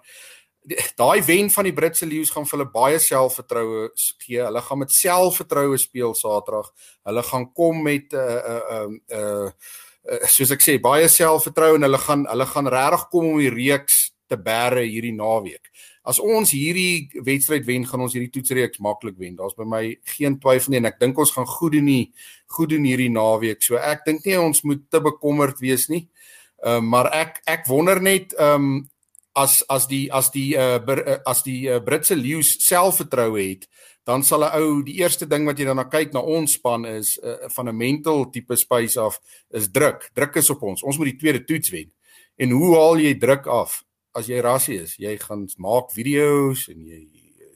daai wen van die Britse Lions gaan vir hulle baie selfvertroue gee, hulle gaan met selfvertroue speel Saterdag, hulle gaan kom met, uh, uh, uh, uh, uh, soos ek sê, baie selfvertroue, en hulle gaan, hulle gaan regtig kom om die reeks te bære hierdie naweek. As ons hierdie wedstryd wen, gaan ons hierdie toetsreeks maklik wen, daar's by my geen twyfel nie, en ek dink ons gaan goed doen, nie, goed doen hierdie naweek, so ek dink nie ons moet te bekommerd wees nie, Uh, maar ek ek wonder net um, as as die as die uh, as die uh, Britse Lions selfvertroue het, dan sal 'n ou die eerste ding wat jy dan na kyk na ons span is uh, van 'n mental tipe space af is druk. Druk is op ons. Ons moet die tweede toets wen. En hoe haal jy druk af as jy Rassie is? Jy gaan maak video's en jy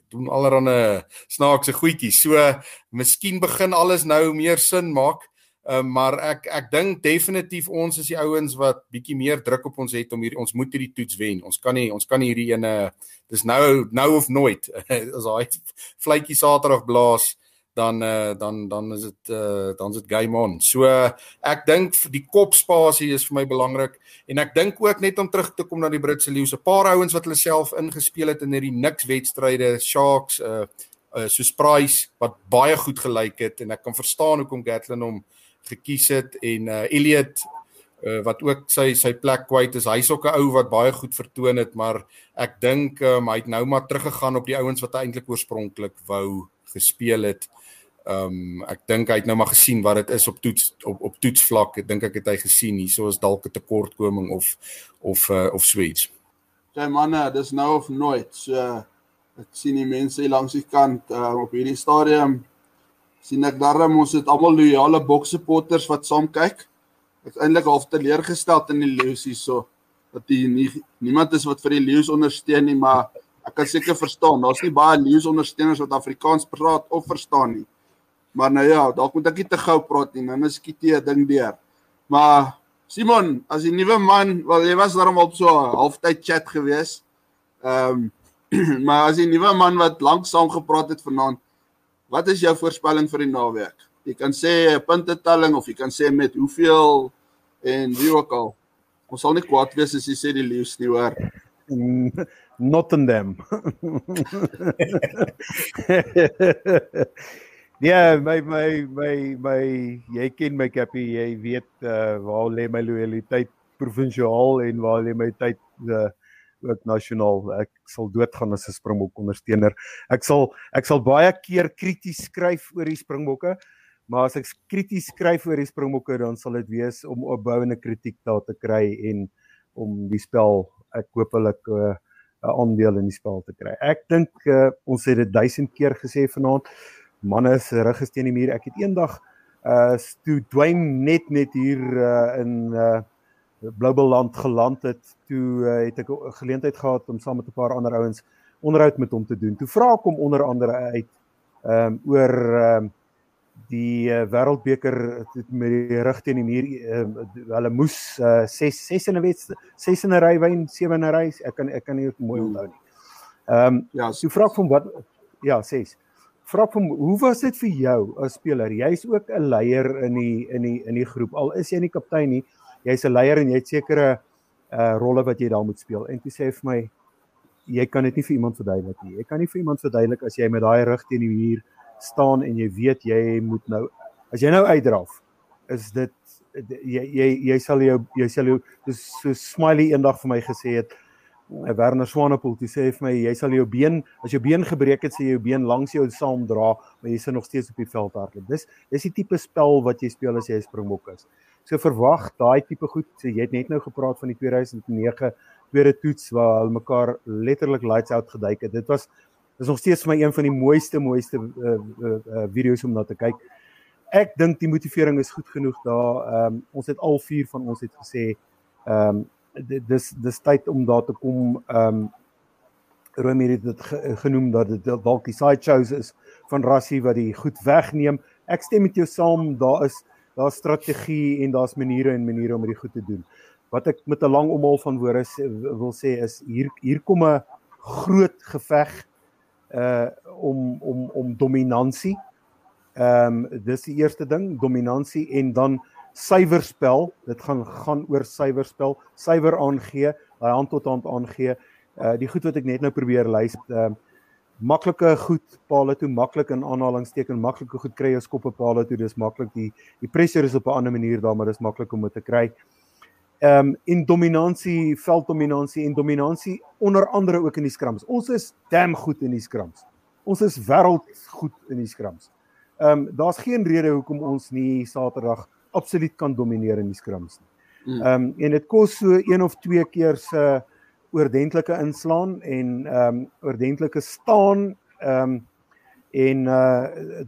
doen allerhande snaakse goedjies. So, miskien begin alles nou meer sin maak. Uh, maar ek ek dink definitief ons is die ouens wat bietjie meer druk op ons het om hier ons moet hierdie toets wen. Ons kan nie ons kan nie hierdie ene dis nou nou of nooit. As hy vletjie Saterdag blaas, dan uh, dan dan is dit uh, dan is dit game on. So uh, ek dink die kopspasie is vir my belangrik en ek dink ook net om terug te kom na die Britse Lions, 'n paar ouens wat hulle self ingespeel het in hierdie niks wedstryde, Sharks, uh, uh, soos Price wat baie goed gelyk het en ek kan verstaan hoekom Gatland hom gekies het en uh, Elliot uh, wat ook sy sy plek kwyt is. Hy's ook 'n ou wat baie goed vertoon het, maar ek dink um, hy het nou maar teruggegaan op die ouens wat hy eintlik oorspronklik wou gespeel het. Um, ek dink hy het nou maar gesien wat dit is op toets op op toetsvlak. Ek dink ek het hy gesien hierso is dalk 'n tekortkoming of of uh, of sweets. Sy manne, dis nou of nooit. So ek sien die mense hier langs die kant uh, op hierdie stadium sien ek daarom ons het almal loyale boksupporters wat saam kyk. Ek is eintlik half teleurgesteld in die Lions hierso dat die nie, niemand is wat vir die Lions ondersteun nie, maar ek kan seker verstaan. Daar's nie baie Lions ondersteuners wat Afrikaans praat of verstaan nie. Maar nou ja, dalk moet ek nie te gou praat nie, dan is skiet jy 'n ding deur. Maar Simon, as die nuwe man, wel jy was daarom op so 'n halftyd chat gewees. Ehm um, maar as die nuwe man wat lank saam gepraat het vanaand, wat is jou voorspelling vir die naweek? Jy kan sê 'n puntetelling of jy kan sê met hoeveel en wie ook al. Ons sal nie kwaad wees as jy sê die Lions nie, hoor. Not in them. Ja, my my my my jy ken my Kappie, jy weet uh, waar lê my loyaliteit provinsiaal en waar lê my tyd uh, ook nasionaal. Ek sal doodgaan as 'n Springbok ondersteuner. Ek sal ek sal baie keer krities skryf oor die Springbokke, maar as ek krities skryf oor die Springbokke, dan sal dit wees om opbouende kritiek daar te kry en om die spel, ek hoop hulle 'n uh, aandeel in die spel te kry. Ek dink uh, ons het dit duisend keer gesê vanaand. Manne se rug is teen die muur. Ek het eendag uh toe Dwayne net net hier uh, in uh Bloubeland geland het, toe uh, het ek 'n geleentheid gehad om saam met 'n paar ander ouens onderhoud met hom te doen. Toe vra ek hom onder andere uit um, oor um, die uh, Wêreldbeker met die rug teen die muur. Uh, hulle moes uh, ses ses in 'n wedstryd, ses in 'n ry wen, sewe in 'n ry. Ek kan ek kan nie mooi onthou nie. Ehm um, ja, so vra ek hom wat ja, ses. Vra ek hom, hoe was dit vir jou as speler? Jy's ook 'n leier in die in die in die groep. Al is jy nie kaptein nie, jy's 'n leier en jy het sekere uh, rolle wat jy daar moet speel. En toe sê hy vir my, jy kan dit nie vir iemand verduidelik nie. Jy kan nie vir iemand verduidelik as jy met daai rug teen die muur staan en jy weet jy moet nou, as jy nou uitdraf, is dit jy jy jy sal jou jy sal jou dis so Smiley eendag vir my gesê het, Werner Swanepoel, toe sê hy vir my, jy sal jou been, as jou been gebreek het, sê jy jou been langs jou saam dra, maar jy sal nog steeds op die veld hardloop. Dis dis die tipe spel wat jy speel as jy 'n Springbok is. So verwag daai tipe goed. So jy het net nou gepraat van die twee duisend nege tweede toets waar hulle mekaar letterlik lights out geduik het. Dit was dis nog steeds vir my een van die mooiste mooiste uh, uh, uh, video's om na te kyk. Ek dink die motivering is goed genoeg daar. Um, ons het al vier van ons het gesê ehm um, dis dis tyd om daar te kom. Ehm um, Romy het dit ge, genoem dat dit dalk die side shows is van Rassie wat die goed wegneem. Ek stem met jou saam, daar is daar's strategie en daar's maniere en maniere om dit goed te doen. Wat ek met 'n lang omhaal van woorde wil sê is hier hier kom 'n groot geveg uh om om om dominansie. Ehm um, dis die eerste ding, dominansie en dan suiwerspel. Dit gaan gaan oor suiwerspel, suiwer aangee, daai hand tot hand aangee. Uh die goed wat ek net nou probeer luister, uh, maklike goed paal toe, maklik in aanhalingsteken, maklike goed kry jou skoppe paal toe, dis maklik, die die pressure is op 'n ander manier daar, maar dis maklik om dit te kry. Ehm um, in dominansie, velddominansie en dominansie onder andere ook in die scrums. Ons is damn goed in die scrums. Ons is wêreldgoed in die scrums. Ehm um, daar's geen rede hoekom ons nie Saterdag absoluut kan domineer in die scrums nie. Ehm um, en dit kos so een of twee keer se oordentlike inslaan en ehm um, oordentlike staan ehm um, en uh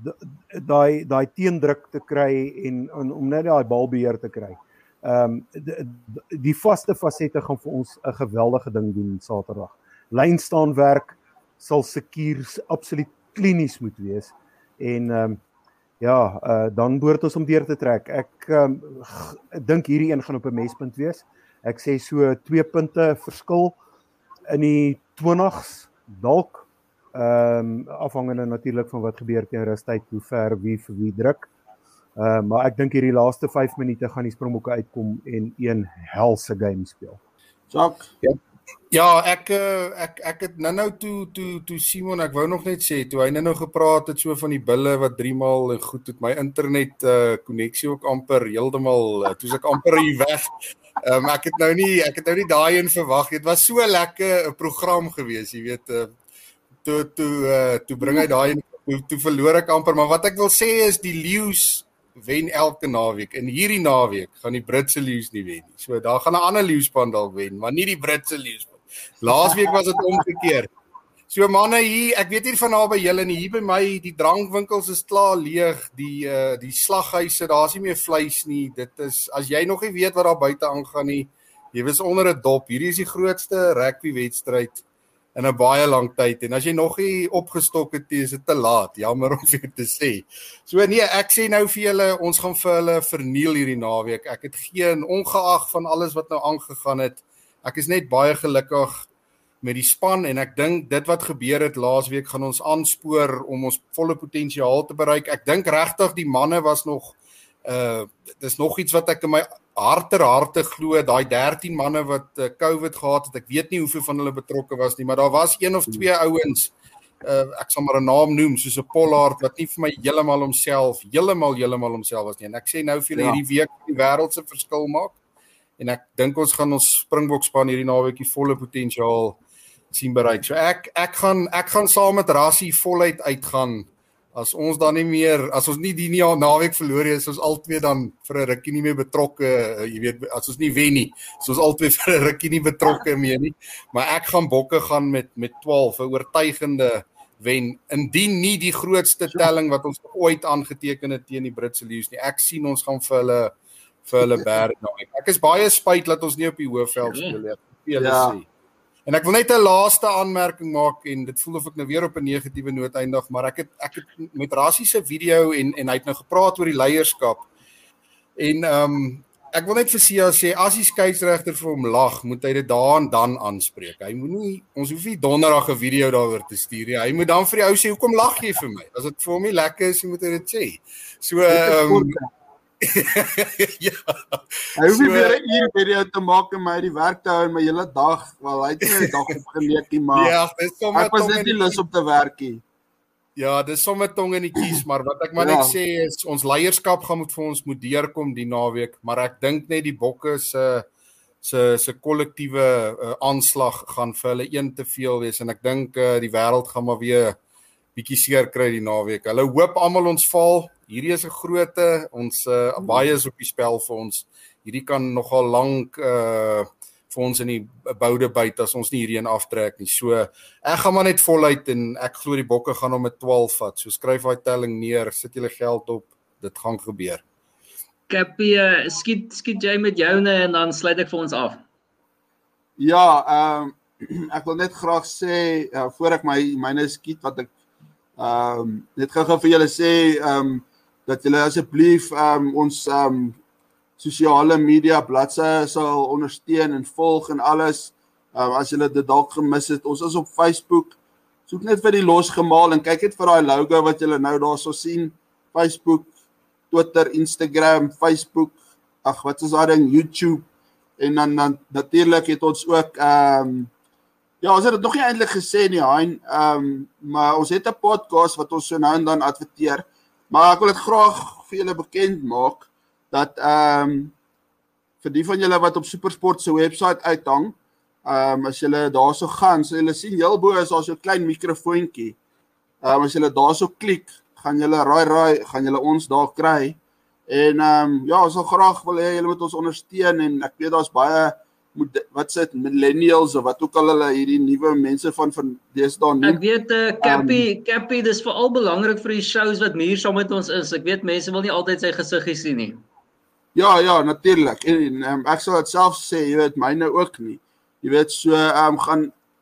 daai daai teendruk te kry en, en om net daai balbeheer te kry. Ehm um, die, die vaste fasette gaan vir ons 'n geweldige ding doen Saterdag. Lyn staan werk, sal secuur absoluut klinies moet wees. En um, ja, uh, dan behoort ons om deur te trek. Ek um, dink hierdie een gaan op 'n mespunt wees. Ek sê so twee punte verskil in die twintigs dalk. Um, afhangende natuurlik van wat gebeur teen rustyd, hoe ver wie vir wie druk. Uh, maar ek dink hierdie laaste vyf minute gaan die Springbokke uitkom en een helse game speel. Jacques? Ja. Ja, ek ek ek het nou-nou toe toe toe Simon, ek wou nog net sê toe hy nou gepraat het so van die bulle wat drie maal en goed het my internet uh koneksie ook amper heeltemal uh, toe's ek amper hier weg. Um, ek het nou nie ek het nou nie daai een verwag. Dit was so lekker 'n program gewees, jy weet. Uh, toe toe uh, toe bring hy daai toe, toe verloor ek amper, maar wat ek wil sê is die Lions wen elke naweek. En hierdie naweek gaan die Britse Lions nie wen nie. So daar gaan 'n ander Lionspan dalk wen, maar nie die Britse Lionspan. Laasweek was dit omgekeer. So manne hier, ek weet nie van naby julle nie, hier by my die drankwinkels is klaar leeg, die uh, die slaghuise, daar's nie meer vleis nie. Dit is as jy nog nie weet wat daar buite aangaan nie, jy was onder 'n dop. Hierdie is die grootste rugby wedstryd in 'n baie lang tyd en as jy nog nie opgestok het, is dit te laat, jammer om vir te sê. So nee, ek sê nou vir julle, ons gaan vir hulle verniel hierdie naweek. Ek het geen ongeag van alles wat nou aangegaan het. Ek is net baie gelukkig met die span en ek dink dit wat gebeur het laasweek gaan ons aanspoor om ons volle potensiaal te bereik. Ek dink regtig die manne was nog uh dis nog iets wat ek in my harte harte glo, daai dertien manne wat uh, COVID gehad het. Ek weet nie hoeveel van hulle betrokke was nie, maar daar was een of twee ouens, uh, ek sal maar 'n naam noem, soos 'n Pollard wat nie vir my heeltemal homself, heeltemal heeltemal homself was nie. En ek sê nou vir julle ja. hierdie week die wêreld se verskil maak. En ek dink ons gaan ons Springbokspan hierdie naweek die volle potensiaal sien bereik. So ek ek gaan ek gaan saam met Rassie voluit uitgaan. As ons dan nie meer, as ons nie die naweek verloor het, is ons albei dan vir 'n rukkie nie meer betrokke, jy weet, as ons nie wen nie, is ons albei vir 'n rukkie nie betrokke meer nie. Maar ek gaan Bokke gaan met met twaalf, 'n oortuigende wen. Indien nie die grootste telling wat ons ooit aangeteken het teen die Britse Lions nie. Ek sien ons gaan vir hulle vir hulle berg naweek. Ek is baie spyt dat ons nie op die Hoëveld speel nie. Vir julle sê. En ek wil net 'n laaste aanmerking maak en dit voel of ek nou weer op 'n negatiewe noot eindig, maar ek het ek het met Rassie se video en en hy het nou gepraat oor die leierskap. En ehm um, ek wil net vir Sia sê as die skeieregter vir hom lag, moet hy dit daar en dan aanspreek. Hy moenie ons hoef nie donderdag 'n video daaroor te stuur nie. Hy moet dan vir die ou sê hoekom lag jy vir my? As dit vir hom nie lekker is, moet hy dit sê. So ehm um, ja. Hy hoef nie so, weer 'n uur video te maak en my die werk te hou en my hele dag, wel hy het nie 'n dag opgeleek nie, maar ja, dis sommer ek was net nie lus om te werk nie. Ja, dis sommer tong in die kies, maar wat ek maar ja. net sê is ons leierskap gaan moet vir ons moet deurkom die naweek, maar ek dink net die Bokke se se se kollektiewe uh, aanslag gaan vir hulle een te veel wees en ek dink uh, die wêreld gaan maar weer bietjie seer kry die naweek. Hulle hoop almal ons val. Hierdie is 'n groote, ons uh, baie is op die spel vir ons. Hierdie kan nogal lank uh, vir ons in die boude byt as ons nie hierdie een aftrek nie. So ek gaan maar net voluit en ek glo die Bokke gaan hom met twaalf vat. So skryf daai telling neer, sit julle geld op, dit gaan gebeur. Kappie, uh, skiet skiet jy met joune en dan sluit ek vir ons af. Ja, ehm um, ek wil net graag sê uh, voor ek my myne skiet wat ek ehm um, net gou-gou vir julle sê ehm um, dat julle asseblief um, ons um, sosiale media bladsye sal ondersteun en volg en alles. Um, as julle dit dalk gemis het, ons is op Facebook. Soek net vir die Losgemaal en kyk net vir daai logo wat julle nou daar sal sien. Facebook, Twitter, Instagram, Facebook, ag wat is daai ding, YouTube. En dan, dan natuurlik het ons ook um, ja, ons het dit nog nie eintlik gesê nie, Hein, um, maar ons het 'n podcast wat ons so nou en dan adverteer. Maar ek wil dit graag vir julle bekend maak, dat um, vir die van julle wat op SuperSport se webwerf uithang, um, as julle daar so gaan, so julle sien heel bo is daar so 'n klein mikrofoontjie. Um, as julle daar so klik, gaan julle raai raai, gaan julle ons daar kry. En um, ja, ons sal graag wil hê julle moet ons ondersteun en ek weet daar's baie wat sê millennials of wat ook al hulle hierdie nuwe mense van van deesdae noem. Ek weet uh, Kappie, um, Kappie, dis veral belangrik vir die shows wat hier saam met ons is. Ek weet mense wil nie altyd sy gesiggie sien nie. Ja, ja, natuurlik. En, en um, ek sal dit self sê, jy weet myne ook nie. Jy weet so um, gaan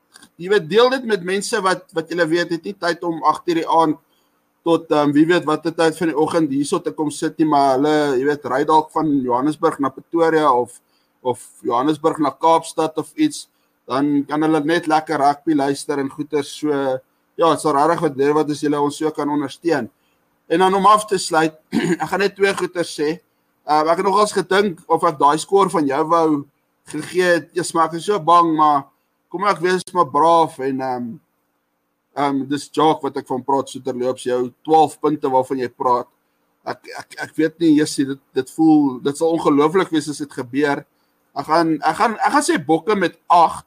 jy weet, deel dit met mense wat wat jy weet, het nie tyd om agt uur die aand tot um, wie weet wat die tyd van die oggend hierso te kom sit nie, maar hulle, jy weet, ry dalk van Johannesburg na Pretoria of of Johannesburg na Kaapstad of iets, dan kan hulle net lekker rugby luister en goeie so, ja, het sal regtig wat deur wat as julle ons so kan ondersteun. En dan om af te sluit, ek gaan net twee goeie sê, uh, ek het nogals gedink of ek daai skoor van jou wou gegee het, jy smaak is so bang, maar kom ek wees maar braaf en um, um, dis Jock wat ek van praat, so terloops, jou twaalf punte waarvan jy praat, ek, ek, ek weet nie, Jessie, dit, dit voel, dit sal ongelooflik wees as dit gebeur, ek gaan, ek gaan, ek gaan sê Bokke met agt,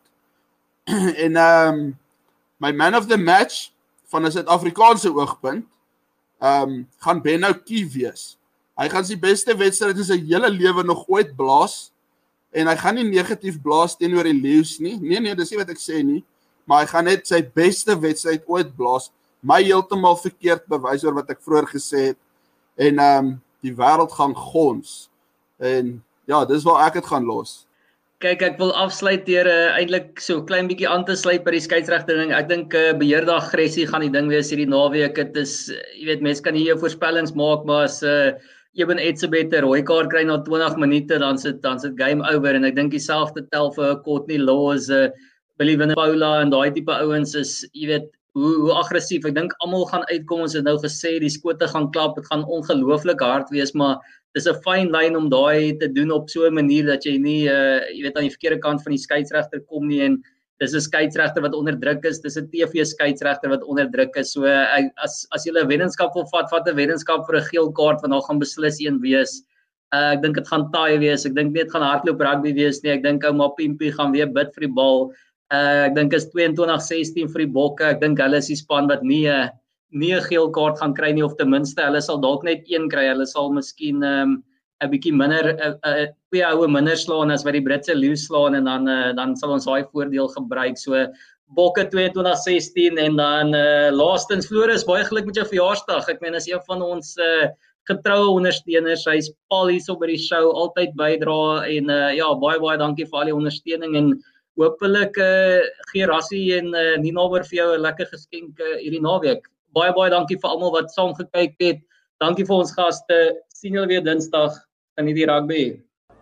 en um, my man of the match, van 'n Suid-Afrikaanse oogpunt, um, gaan Benno Kie wees, hy gaan sy beste wedstryd in sy hele lewe nog ooit blaas, en hy gaan nie negatief blaas teenoor die Leeu's nie, nee nee, dis nie wat ek sê nie, maar hy gaan net sy beste wedstryd ooit blaas, my heeltemal verkeerd bewys oor wat ek vroeër gesê het, en um, die wêreld gaan gons, en ja, dis waar ek het gaan los. Kyk, ek wil afsluit deur uh, eintlik so klein bietjie aan te sluit by die skeieregter ding. Ek dink uh, beheerde aggressie gaan die ding wees hierdie naweek. Dit is, jy weet, mense kan nie jou voorspellings maak, maar as uh, Eben Etzebeth 'n rooi kaart kry na twintig minute, dan sit dan sit game over, en ek dink dieselfde tel vir Courtney Laws, uh, Billy Paula en daai tipe ouens is, jy weet, hoe hoe aggressief. Ek dink almal gaan uitkom. Ons het nou gesê die skote gaan klap, dit gaan ongelooflik hard wees, maar dis 'n fyn lyn om daai te doen op so 'n manier dat jy nie uh, jy weet aan die verkeerde kant van die skeieregter kom nie, en dis 'n skeieregter wat onder druk is, dis 'n T V skeieregter wat onder druk is. So uh, as as jy 'n weddenskap wil vat, vat 'n weddenskap vir 'n geel kaart, want dan gaan beslis een wees. Uh, ek dink dit gaan taai wees. Ek dink nie dit gaan hardloop rugby wees nie. Ek dink ou Mapimpi gaan weer bid vir die bal. Uh, ek dink is tweeëntwintig sestien vir die Bokke. Ek dink hulle is die span wat nie 'n nie 'n geel kaart gaan kry nie, of ten minste hulle sal dalk net een kry. Hulle sal miskien um, 'n bietjie minder uh, uh, twee oue minder slaan as wat die Britse Leeu's slaan, en dan uh, dan sal ons daai voordeel gebruik. So Bokke tweeëntwintig sestien, en dan uh, laastens Floris, baie geluk met jou verjaarsdag. Ek meen as een van ons uh, getroue ondersteuners, hy's Paul hierso by die show, altyd bydra, en uh, ja, baie baie dankie vir al die ondersteuning, en hopelik uh, gee Rassie en uh, Nina vir jou 'n lekker geskenk uh, hierdie naweek. Baie baie dankie vir almal wat saam gekyk het. Dankie vir ons gaste. Sien julle weer Dinsdag in die rugby.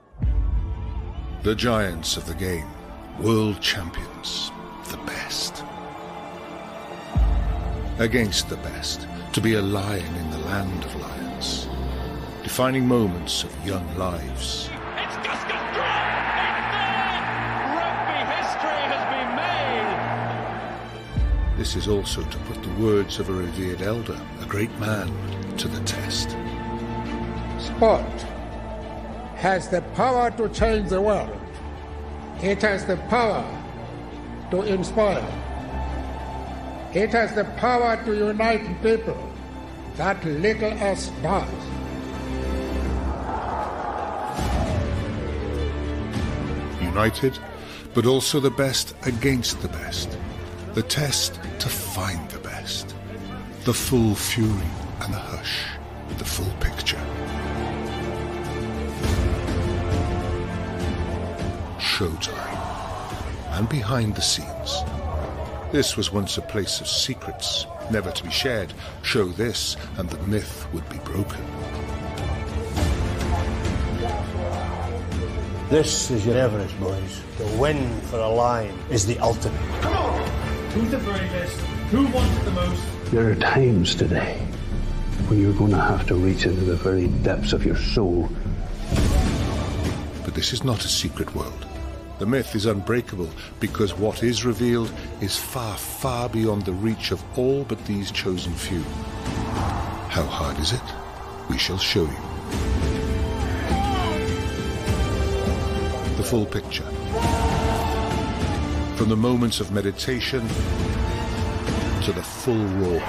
The giants of the game, world champions, the best. Against the best, to be a lion in the land of lions. Defining moments of young lives. It's just got dropped! It's there! Rugby history has been made! This is also to put the words of a revered elder, a great man, to the test. Sport has the power to change the world. It has the power to inspire. It has the power to unite people. That little else does. United, but also the best against the best. The test to find the best. The full fury and the hush. The full picture. Showtime. And behind the scenes. This was once a place of secrets, never to be shared. Show this, and the myth would be broken. This is your Everest, boys. The win for a lion is the ultimate. Come on! Who's the very best? Who wants it the most? There are times today when you're going to have to reach into the very depths of your soul. But this is not a secret world. The myth is unbreakable because what is revealed is far, far beyond the reach of all but these chosen few. How hard is it? We shall show you. The full picture. From the moments of meditation to the full roar.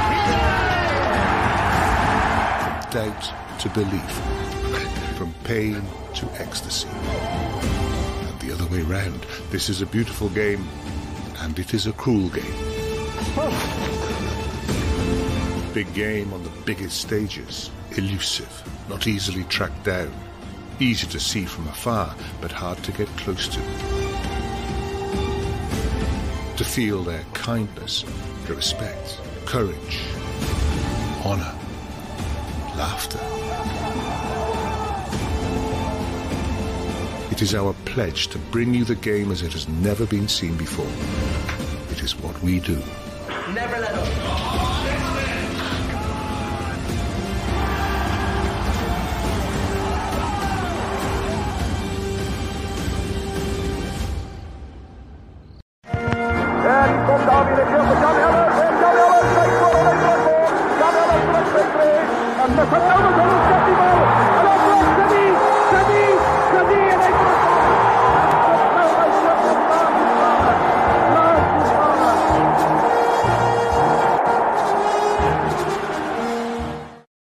From doubt to belief. From pain to ecstasy. And the other way round. This is a beautiful game, and it is a cruel game. Big game on the biggest stages. Elusive, not easily tracked down. Easy to see from afar, but hard to get close to. to feel their kindness, respect, courage, honor, laughter. It is our pledge to bring you the game as it has never been seen before. It is what we do. Never let up. En met zijn helemaal zo, zet die bal. En dan komt Sadi, Sadi, Sadi en hij